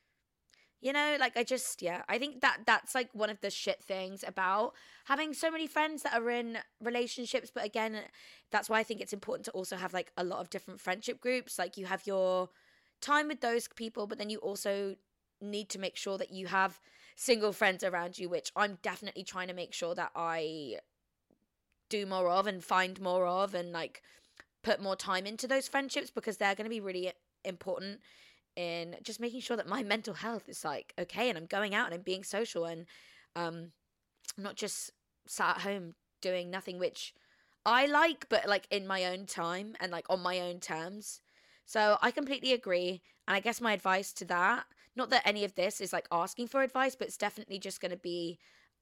You know, like, I think that's like one of the shit things about having so many friends that are in relationships. But again, that's why I think it's important to also have like a lot of different friendship groups. Like, you have your time with those people, but then you also need to make sure that you have single friends around you, which I'm definitely trying to make sure that I do more of and find more of, and like put more time into those friendships, because they're going to be really important in just making sure that my mental health is like okay, and I'm going out and I'm being social, and I'm not just sat at home doing nothing, which I like, but like in my own time and like on my own terms. So I completely agree. And I guess my advice to that, not that any of this is like asking for advice, but it's definitely just going to be,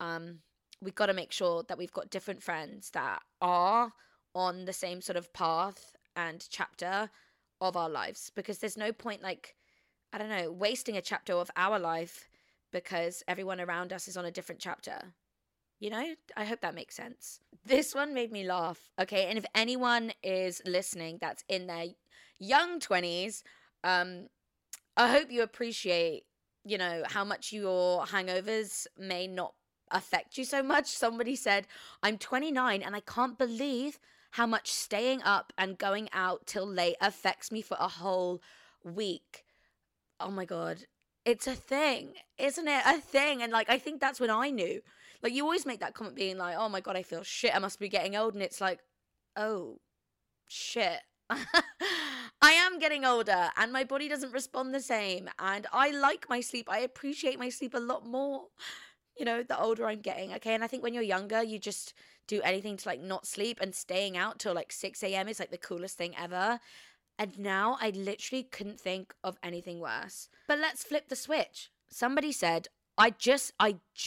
we've got to make sure that we've got different friends that are on the same sort of path and chapter of our lives, because there's no point, like, I don't know, wasting a chapter of our life because everyone around us is on a different chapter. You know, I hope that makes sense. This one made me laugh. Okay, and if anyone is listening that's in their young 20s, I hope you appreciate, you know, how much your hangovers may not affect you so much. Somebody said, I'm 29 and I can't believe how much staying up and going out till late affects me for a whole week. Oh my God. It's a thing, isn't it? A thing. And like, I think that's when I knew. Like, you always make that comment being like, oh my God, I feel shit, I must be getting old. And it's like, oh, shit. I am getting older and my body doesn't respond the same. And I like my sleep. I appreciate my sleep a lot more, you know, the older I'm getting. Okay. And I think when you're younger, you just do anything to like not sleep, and staying out till like 6 a.m. is like the coolest thing ever. And now I literally couldn't think of anything worse. But let's flip the switch. Somebody said, I just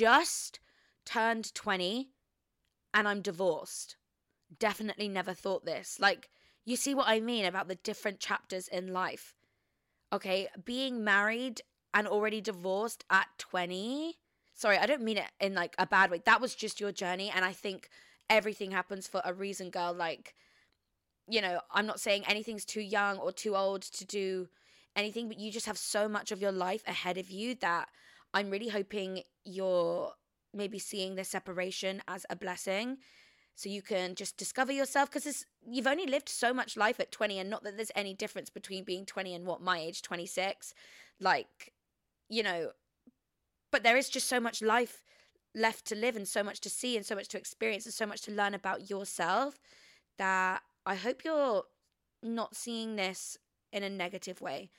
turned 20 and I'm divorced. Definitely never thought this. Like, you see what I mean about the different chapters in life. Okay, being married and already divorced at 20. Sorry, I don't mean it in like a bad way. That was just your journey. And I think everything happens for a reason, girl. Like, you know, I'm not saying anything's too young or too old to do anything, but you just have so much of your life ahead of you that I'm really hoping you're maybe seeing this separation as a blessing, so you can just discover yourself, because you've only lived so much life at 20, and not that there's any difference between being 20 and what my age, 26, like, you know, but there is just so much life left to live, and so much to see, and so much to experience, and so much to learn about yourself, that I hope you're not seeing this in a negative way.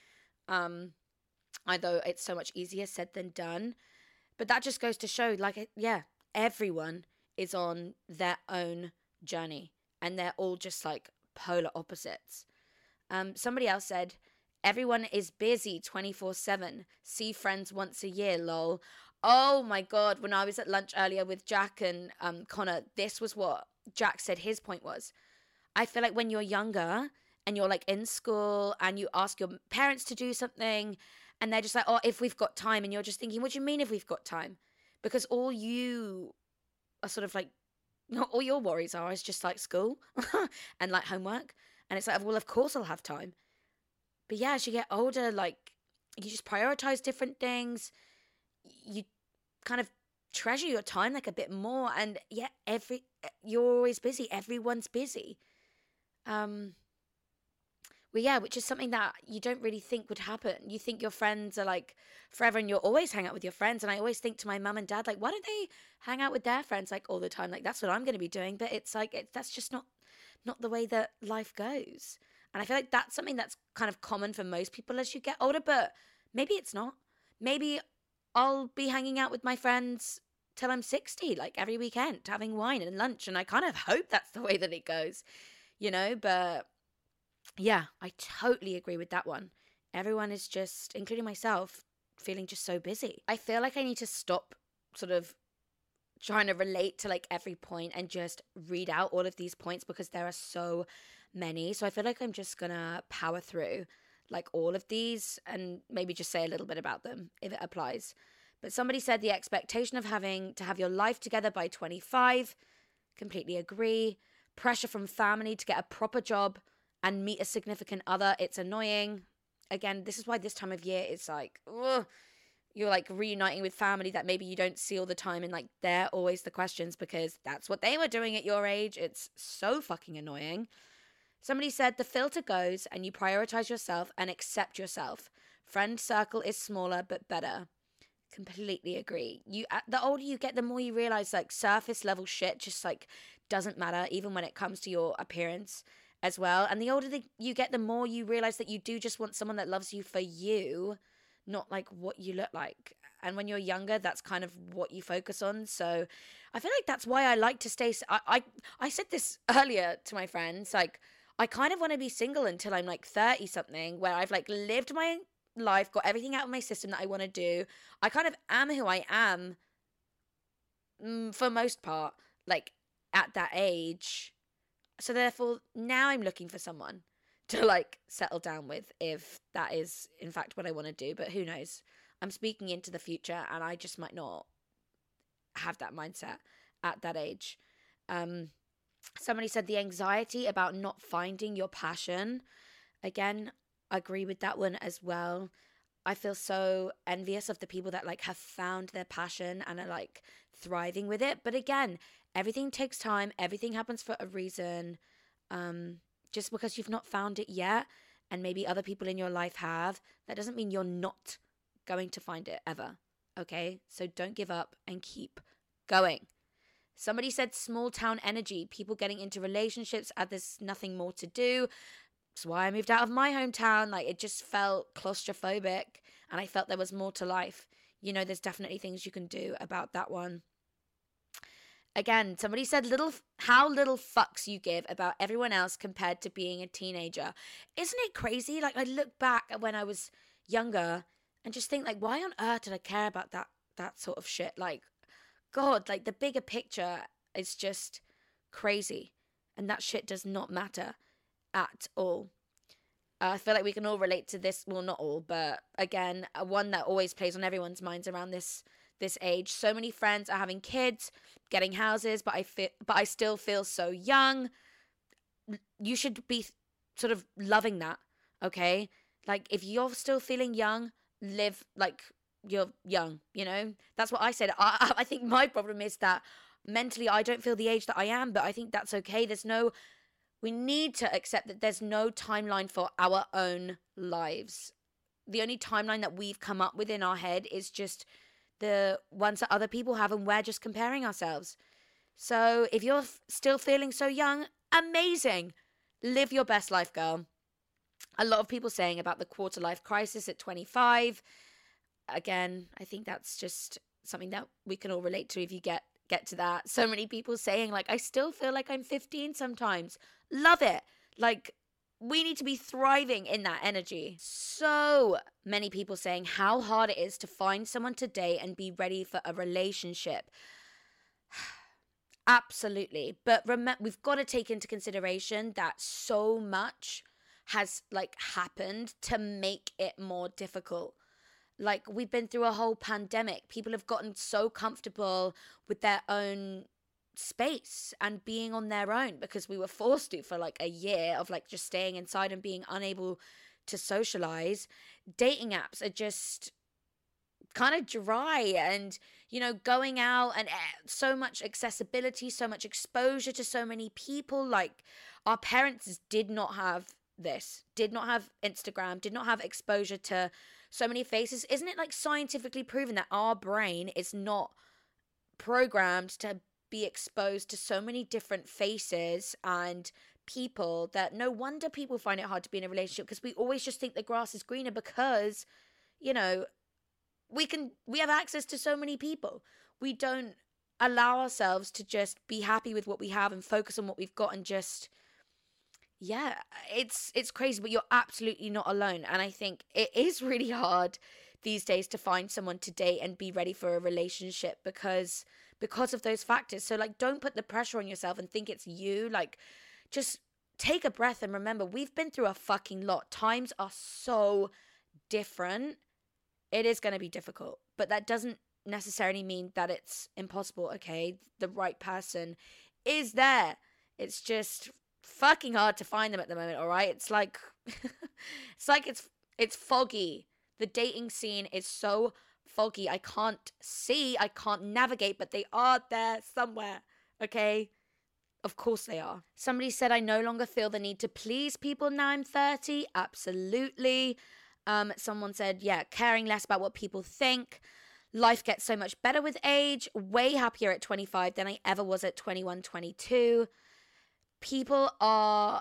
Although it's so much easier said than done. But that just goes to show, like, yeah, everyone is on their own journey, and they're all just like polar opposites. Somebody else said, everyone is busy 24/7. See friends once a year, lol. Oh my God, when I was at lunch earlier with Jack and Connor, this was what Jack said his point was. I feel like when you're younger and you're like in school and you ask your parents to do something and they're just like, oh, if we've got time, and you're just thinking, what do you mean if we've got time? Because all you are sort of like all your worries are is just like school and like homework. And it's like, well, of course I'll have time. But yeah, as you get older, like you just prioritize different things. You kind of treasure your time like a bit more. And yeah, you're always busy. Everyone's busy. Well, yeah, which is something that you don't really think would happen. You think your friends are like forever and you'll always hang out with your friends. And I always think to my mum and dad, like, why don't they hang out with their friends like all the time? Like, that's what I'm going to be doing. But it's like, that's just not the way that life goes. And I feel like that's something that's kind of common for most people as you get older, but maybe it's not. Maybe I'll be hanging out with my friends till I'm 60, like every weekend, having wine and lunch. And I kind of hope that's the way that it goes, but yeah, I totally agree with that one. Everyone is just, including myself, feeling just so busy. I feel like I need to stop sort of trying to relate to like every point and just read out all of these points because there are so many. So I feel like I'm just gonna power through like all of these and maybe just say a little bit about them if it applies. But somebody said the expectation of having to have your life together by 25. Completely agree. Pressure from family to get a proper job and meet a significant other. It's annoying. Again, this is why this time of year is like, ugh, you're like reuniting with family that maybe you don't see all the time. And like, they're always the questions because that's what they were doing at your age. It's so fucking annoying. Somebody said the filter goes and you prioritize yourself and accept yourself. Friend circle is smaller, but better. Completely agree. The older you get, the more you realize like surface level shit just like doesn't matter, even when it comes to your appearance as well. And the older you get, the more you realize that you do just want someone that loves you for you, not like what you look like. And when you're younger, that's kind of what you focus on. So I feel like that's why I like to stay. I said this earlier to my friends, like I kind of want to be single until I'm like 30 something, where I've like lived my life, got everything out of my system that I want to do. I kind of am who I am for most part, like at that age. So therefore, now I'm looking for someone to like settle down with, if that is in fact what I want to do. But who knows? I'm speaking into the future and I just might not have that mindset at that age. Somebody said the anxiety about not finding your passion. Again, I agree with that one as well. I feel so envious of the people that like have found their passion and are like thriving with it. But again, everything takes time. Everything happens for a reason. Just because you've not found it yet, and maybe other people in your life have, that doesn't mean you're not going to find it ever. Okay? So don't give up and keep going. Somebody said small town energy, people getting into relationships as there's nothing more to do. That's why I moved out of my hometown. Like, it just felt claustrophobic and I felt there was more to life. There's definitely things you can do about that one. Again, somebody said how little fucks you give about everyone else compared to being a teenager. Isn't it crazy? Like, I look back at when I was younger and just think, like, why on earth did I care about that sort of shit? Like, God, like, the bigger picture is just crazy. And that shit does not matter at all. I feel like we can all relate to this. Well, not all, but again, one that always plays on everyone's minds around this age. So many friends are having kids, getting houses, but I still feel so young. You should be sort of loving that, okay? Like, if you're still feeling young, live like you're young, That's what I said. I think my problem is that mentally I don't feel the age that I am, but I think that's okay. We need to accept that there's no timeline for our own lives. The only timeline that we've come up with in our head is just the ones that other people have, and we're just comparing ourselves. So if you're still feeling so young, amazing. Live your best life, girl. A lot of people saying about the quarter life crisis at 25. Again, I think that's just something that we can all relate to if you get to that. So many people saying, like, I still feel like I'm 15 sometimes. Love it. Like, we need to be thriving in that energy. So many people saying how hard it is to find someone today and be ready for a relationship. Absolutely. But we've got to take into consideration that so much has like happened to make it more difficult. Like, we've been through a whole pandemic. People have gotten so comfortable with their own space and being on their own because we were forced to for like a year of like just staying inside and being unable to socialize. Dating apps are just kind of dry, and going out and so much accessibility, so much exposure to so many people. Like, our parents did not have Instagram, did not have exposure to so many faces. Isn't it like scientifically proven that our brain is not programmed to be exposed to so many different faces and people, that no wonder people find it hard to be in a relationship, because we always just think the grass is greener because we have access to so many people. We don't allow ourselves to just be happy with what we have and focus on what we've got, and just, it's crazy, but you're absolutely not alone. And I think it is really hard these days to find someone to date and be ready for a relationship because of those factors. So like, don't put the pressure on yourself and think it's you. Like, just take a breath and remember, we've been through a fucking lot. Times are so different. It is going to be difficult, but that doesn't necessarily mean that it's impossible, okay? The right person is there. It's just fucking hard to find them at the moment, all right? It's like it's foggy. The dating scene is so foggy. I can't navigate, but they are there somewhere, okay? Of course they are. Somebody said, I no longer feel the need to please people now I'm 30. Absolutely. Someone said, caring less about what people think. Life gets so much better with age. Way happier at 25 than I ever was at 21, 22. People are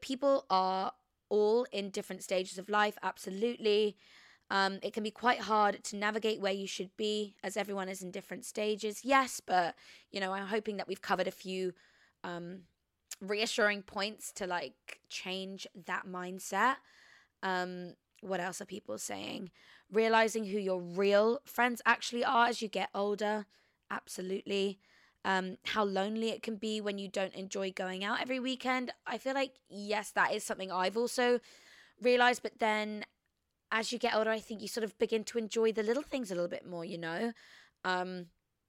all in different stages of life. Absolutely. It can be quite hard to navigate where you should be, as everyone is in different stages. Yes, but, I'm hoping that we've covered a few reassuring points to, like, change that mindset. What else are people saying? Realizing who your real friends actually are as you get older. Absolutely. How lonely it can be when you don't enjoy going out every weekend. I feel like, yes, that is something I've also realized. But then as you get older, I think you sort of begin to enjoy the little things a little bit more, And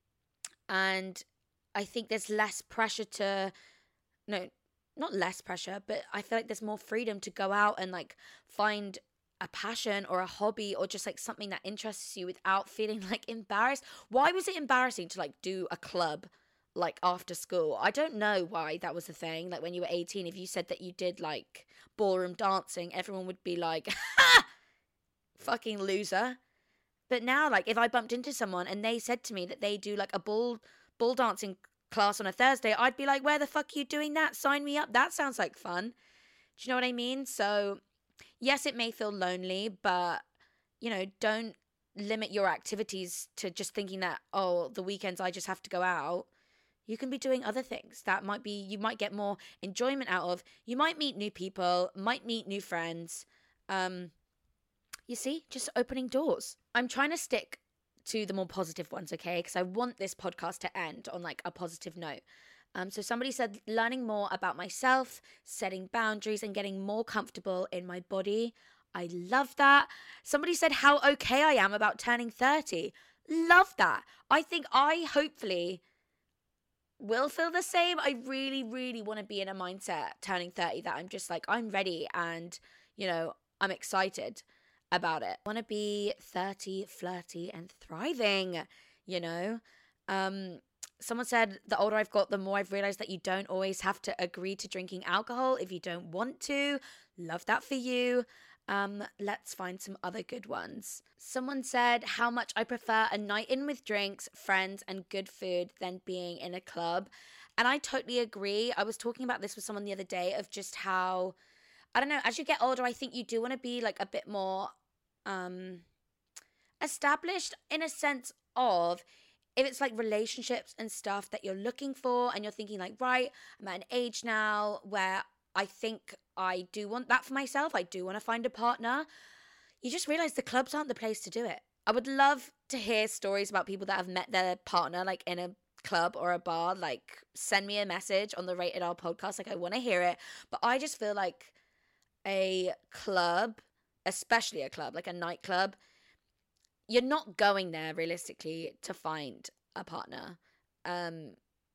I think there's less pressure to... No, not less pressure, but I feel like there's more freedom to go out and, like, find a passion or a hobby or just like something that interests you without feeling like embarrassed. Why was it embarrassing to like do a club like after school? I don't know why that was a thing. Like when you were 18, if you said that you did like ballroom dancing, everyone would be like, ha! Fucking loser. But now, like, if I bumped into someone and they said to me that they do like a ball dancing class on a Thursday, I'd be like, where the fuck are you doing that? Sign me up. That sounds like fun. Do you know what I mean? So yes, it may feel lonely, but, don't limit your activities to just thinking that, oh, the weekends I just have to go out. You can be doing other things that you might get more enjoyment out of. You might meet new people, might meet new friends. You see, just opening doors. I'm trying to stick to the more positive ones, okay? Because I want this podcast to end on like a positive note. So somebody said, learning more about myself, setting boundaries, and getting more comfortable in my body. I love that. Somebody said how okay I am about turning 30. Love that. I think I hopefully will feel the same. I really, really want to be in a mindset turning 30 that I'm just like, I'm ready and, I'm excited about it. I want to be 30, flirty, and thriving, Someone said, the older I've got, the more I've realized that you don't always have to agree to drinking alcohol if you don't want to. Love that for you. Let's find some other good ones. Someone said how much I prefer a night in with drinks, friends, and good food than being in a club. And I totally agree. I was talking about this with someone the other day of just how, I don't know, as you get older, I think you do want to be like a bit more established in a sense of, if it's like relationships and stuff that you're looking for and you're thinking like, right, I'm at an age now where I think I do want that for myself. I do want to find a partner. You just realize the clubs aren't the place to do it. I would love to hear stories about people that have met their partner like in a club or a bar. Like send me a message on the Rated R podcast. Like I want to hear it. But I just feel like a club, especially a club, like a nightclub, you're not going there realistically to find a partner.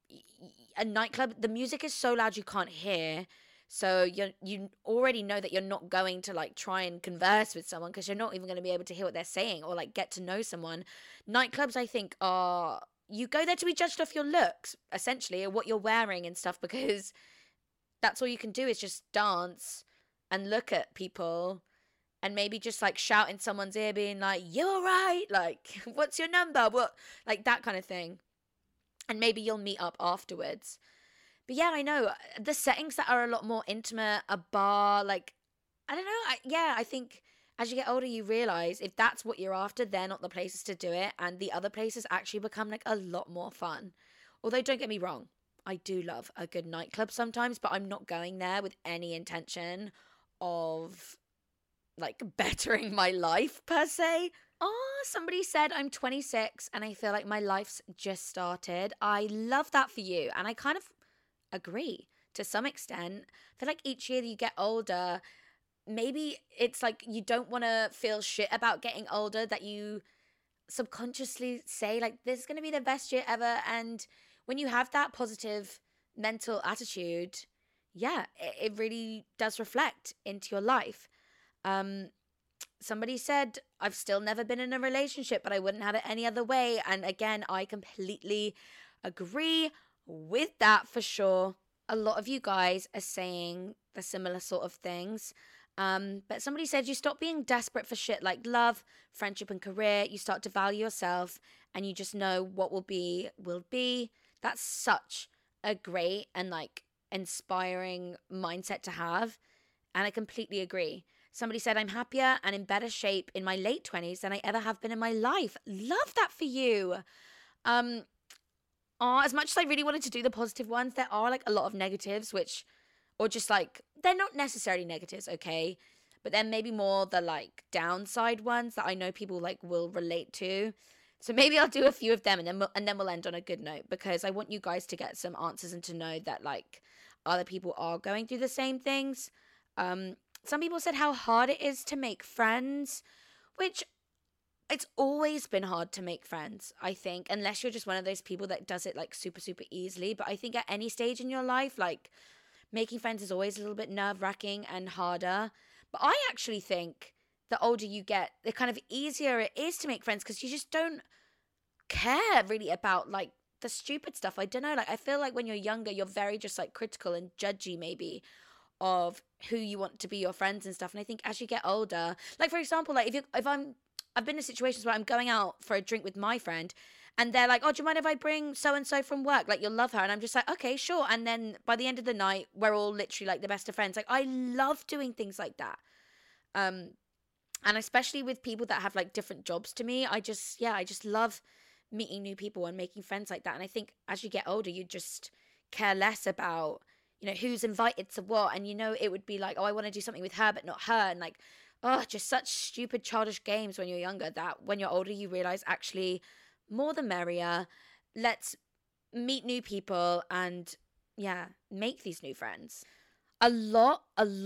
a nightclub, the music is so loud you can't hear. So you already know that you're not going to like try and converse with someone because you're not even going to be able to hear what they're saying or like get to know someone. Nightclubs, I think, are, you go there to be judged off your looks, essentially, or what you're wearing and stuff, because that's all you can do is just dance and look at people and maybe just like shout in someone's ear being like, "You're right," like, "What's your number?" What, like that kind of thing. And maybe you'll meet up afterwards. But yeah, I know the settings that are a lot more intimate, a bar, like, I don't know. I think as you get older, you realize if that's what you're after, they're not the places to do it. And the other places actually become like a lot more fun. Although, don't get me wrong, I do love a good nightclub sometimes, but I'm not going there with any intention of like bettering my life per se. Oh, somebody said I'm 26 and I feel like my life's just started. I love that for you. And I kind of agree to some extent. I feel like each year that you get older, maybe it's like you don't want to feel shit about getting older, that you subconsciously say like, this is going to be the best year ever. And when you have that positive mental attitude, yeah, it really does reflect into your life. Somebody said, I've still never been in a relationship, but I wouldn't have it any other way. And again, I completely agree with that for sure. A lot of you guys are saying the similar sort of things. But somebody said you stop being desperate for shit like love, friendship, and career. You start to value yourself and you just know what will be, will be. That's such a great and like inspiring mindset to have. And I completely agree. Somebody said, I'm happier and in better shape in my late 20s than I ever have been in my life. Love that for you. As much as I really wanted to do the positive ones, there are like a lot of negatives, which, or just like, they're not necessarily negatives, okay? But then maybe more the like downside ones that I know people like will relate to. So maybe I'll do a few of them and then we'll end on a good note, because I want you guys to get some answers and to know that like other people are going through the same things. Some people said how hard it is to make friends, which it's always been hard to make friends, I think, unless you're just one of those people that does it like super, super easily. But I think at any stage in your life, like making friends is always a little bit nerve-wracking and harder. But I actually think the older you get, the kind of easier it is to make friends, because you just don't care really about like the stupid stuff. I don't know, like I feel like when you're younger, you're very just like critical and judgy maybe of who you want to be your friends and stuff. And I think as you get older, like for example, like I've been in situations where I'm going out for a drink with my friend and they're like, oh, do you mind if I bring so-and-so from work? Like, you'll love her. And I'm just like, okay, sure. And then by the end of the night, we're all literally like the best of friends. Like, I love doing things like that. And especially with people that have like different jobs to me, I just love meeting new people and making friends like that. And I think as you get older, you just care less about, you know, who's invited to what. And, you know, it would be like, oh, I want to do something with her, but not her. And like, oh, just such stupid childish games when you're younger that when you're older, you realize actually more the merrier. Let's meet new people and, yeah, make these new friends. A lot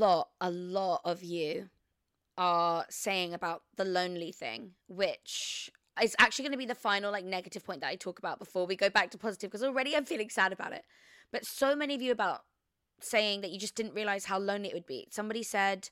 of you are saying about the lonely thing, which is actually going to be the final like negative point that I talk about before we go back to positive, because already I'm feeling sad about it. But so many of you about saying that you just didn't realize how lonely it would be. Somebody said,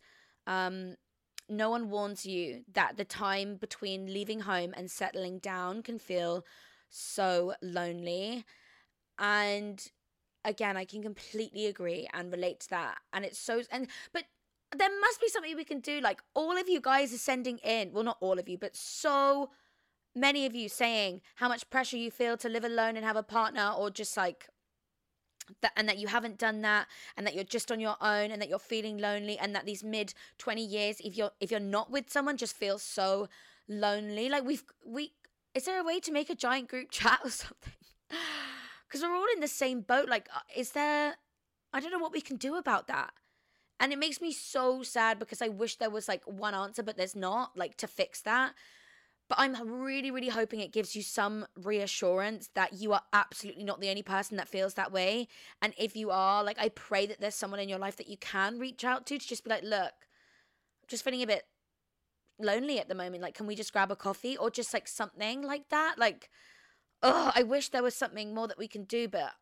no one warns you that the time between leaving home and settling down can feel so lonely. And again, I can completely agree and relate to that. And it's so, but there must be something we can do. Like, all of you guys are sending in, well, not all of you, but so many of you saying how much pressure you feel to live alone and have a partner, or just like that, and that you haven't done that, and that you're just on your own, and that you're feeling lonely, and that these mid 20 years, if you're not with someone, just feel so lonely. Like, is there a way to make a giant group chat or something? Because we're all in the same boat. Like, I don't know what we can do about that. And it makes me so sad, because I wish there was like one answer, but there's not, like, to fix that. But I'm really, really hoping it gives you some reassurance that you are absolutely not the only person that feels that way. And if you are, like, I pray that there's someone in your life that you can reach out to just be like, look, I'm just feeling a bit lonely at the moment. Like, can we just grab a coffee, or just like something like that? Like, I wish there was something more that we can do, but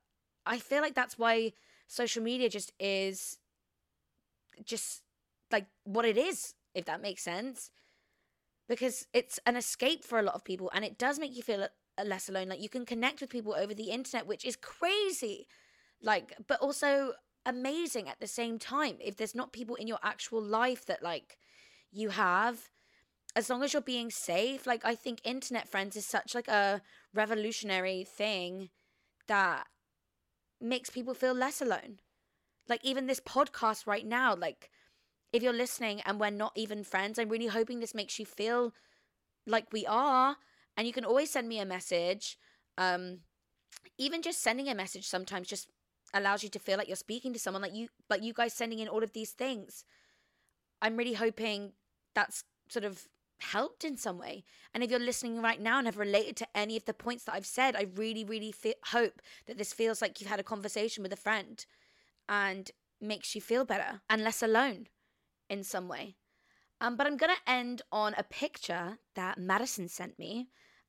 I feel like that's why social media just is just like what it is, if that makes sense. Because it's an escape for a lot of people, and it does make you feel less alone. Like, you can connect with people over the internet, which is crazy, like, but also amazing at the same time. If there's not people in your actual life that like you have, as long as you're being safe, like, I think internet friends is such like a revolutionary thing that makes people feel less alone. Like, even this podcast right now, like, if you're listening and we're not even friends, I'm really hoping this makes you feel like we are. And you can always send me a message. Even just sending a message sometimes just allows you to feel like you're speaking to someone, like you guys sending in all of these things. I'm really hoping that's sort of helped in some way. And if you're listening right now and have related to any of the points that I've said, I really, really hope that this feels like you've had a conversation with a friend and makes you feel better and less alone in some way. But I'm gonna end on a picture that Madison sent me,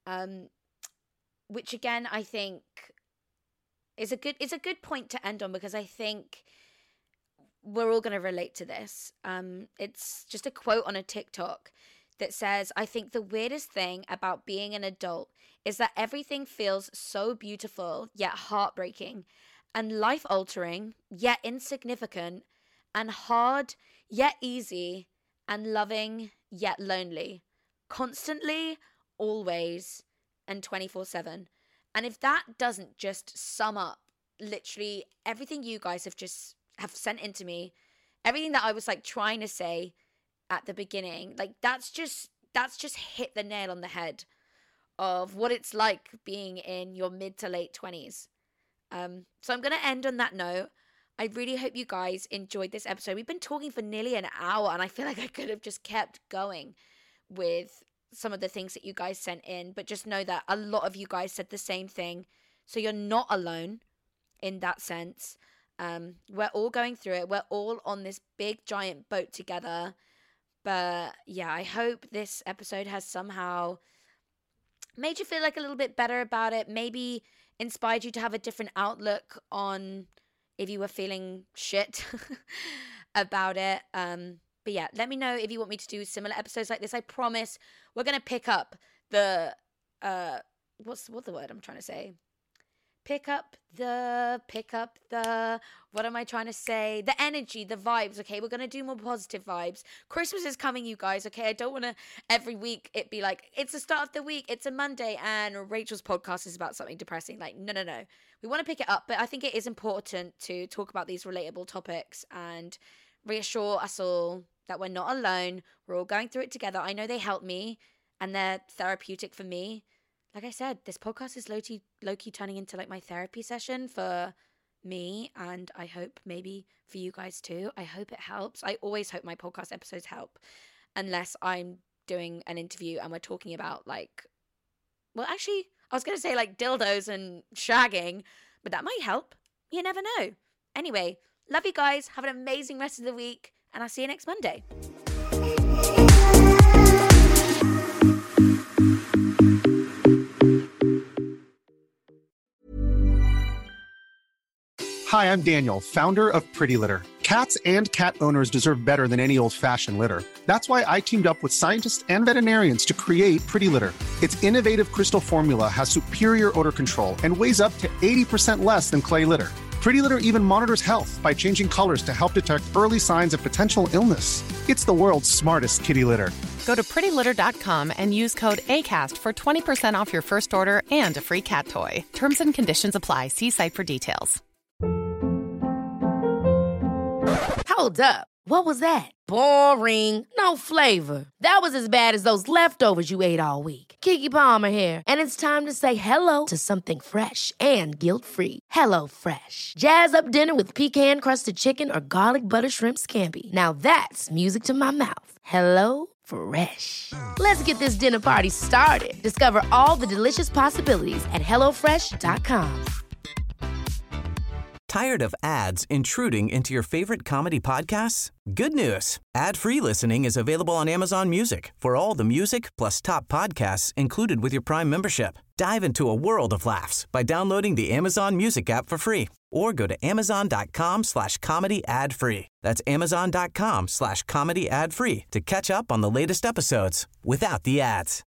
which again I think is a good point to end on, because I think we're all gonna relate to this. It's just a quote on a TikTok that says, "I think the weirdest thing about being an adult is that everything feels so beautiful yet heartbreaking, and life-altering yet insignificant, and hard yet easy, and loving yet lonely, constantly, always, and 24/7. And if that doesn't just sum up literally everything you guys have sent into me, everything that I was like trying to say at the beginning, like that's just hit the nail on the head of what it's like being in your mid to late 20s. So I'm gonna end on that note. I really hope you guys enjoyed this episode. We've been talking for nearly an hour, and I feel like I could have just kept going with some of the things that you guys sent in, but just know that a lot of you guys said the same thing, so you're not alone in that sense. We're all going through it. We're all on this big giant boat together. But yeah, I hope this episode has somehow made you feel like a little bit better about it, maybe inspired you to have a different outlook on if you were feeling shit about it. But yeah, let me know if you want me to do similar episodes like this. I promise we're going to pick up the, what's the word I'm trying to say? Pick up the, what am I trying to say? The energy, the vibes, okay? We're going to do more positive vibes. Christmas is coming, you guys, okay? I don't want to every week it be like, it's the start of the week, it's a Monday, and Rachel's podcast is about something depressing. Like, no. We want to pick it up, but I think it is important to talk about these relatable topics and reassure us all that we're not alone. We're all going through it together. I know they help me, and they're therapeutic for me. Like I said, this podcast is low-key turning into like my therapy session for me, and I hope maybe for you guys too. I hope it helps. I always hope my podcast episodes help, unless I'm doing an interview and we're talking about like, well, actually, I was going to say like dildos and shagging, but that might help. You never know. Anyway, love you guys. Have an amazing rest of the week, and I'll see you next Monday. Hi, I'm Daniel, founder of Pretty Litter. Cats and cat owners deserve better than any old-fashioned litter. That's why I teamed up with scientists and veterinarians to create Pretty Litter. Its innovative crystal formula has superior odor control and weighs up to 80% less than clay litter. Pretty Litter even monitors health by changing colors to help detect early signs of potential illness. It's the world's smartest kitty litter. Go to prettylitter.com and use code ACAST for 20% off your first order and a free cat toy. Terms and conditions apply. See site for details. Hold up. What was that? Boring. No flavor. That was as bad as those leftovers you ate all week. Keke Palmer here, and it's time to say hello to something fresh and guilt-free. HelloFresh. Jazz up dinner with pecan-crusted chicken or garlic butter shrimp scampi. Now that's music to my mouth. HelloFresh. Let's get this dinner party started. Discover all the delicious possibilities at HelloFresh.com. Tired of ads intruding into your favorite comedy podcasts? Good news. Ad-free listening is available on Amazon Music for all the music plus top podcasts included with your Prime membership. Dive into a world of laughs by downloading the Amazon Music app for free or go to amazon.com/comedy ad free. That's amazon.com/comedy ad free to catch up on the latest episodes without the ads.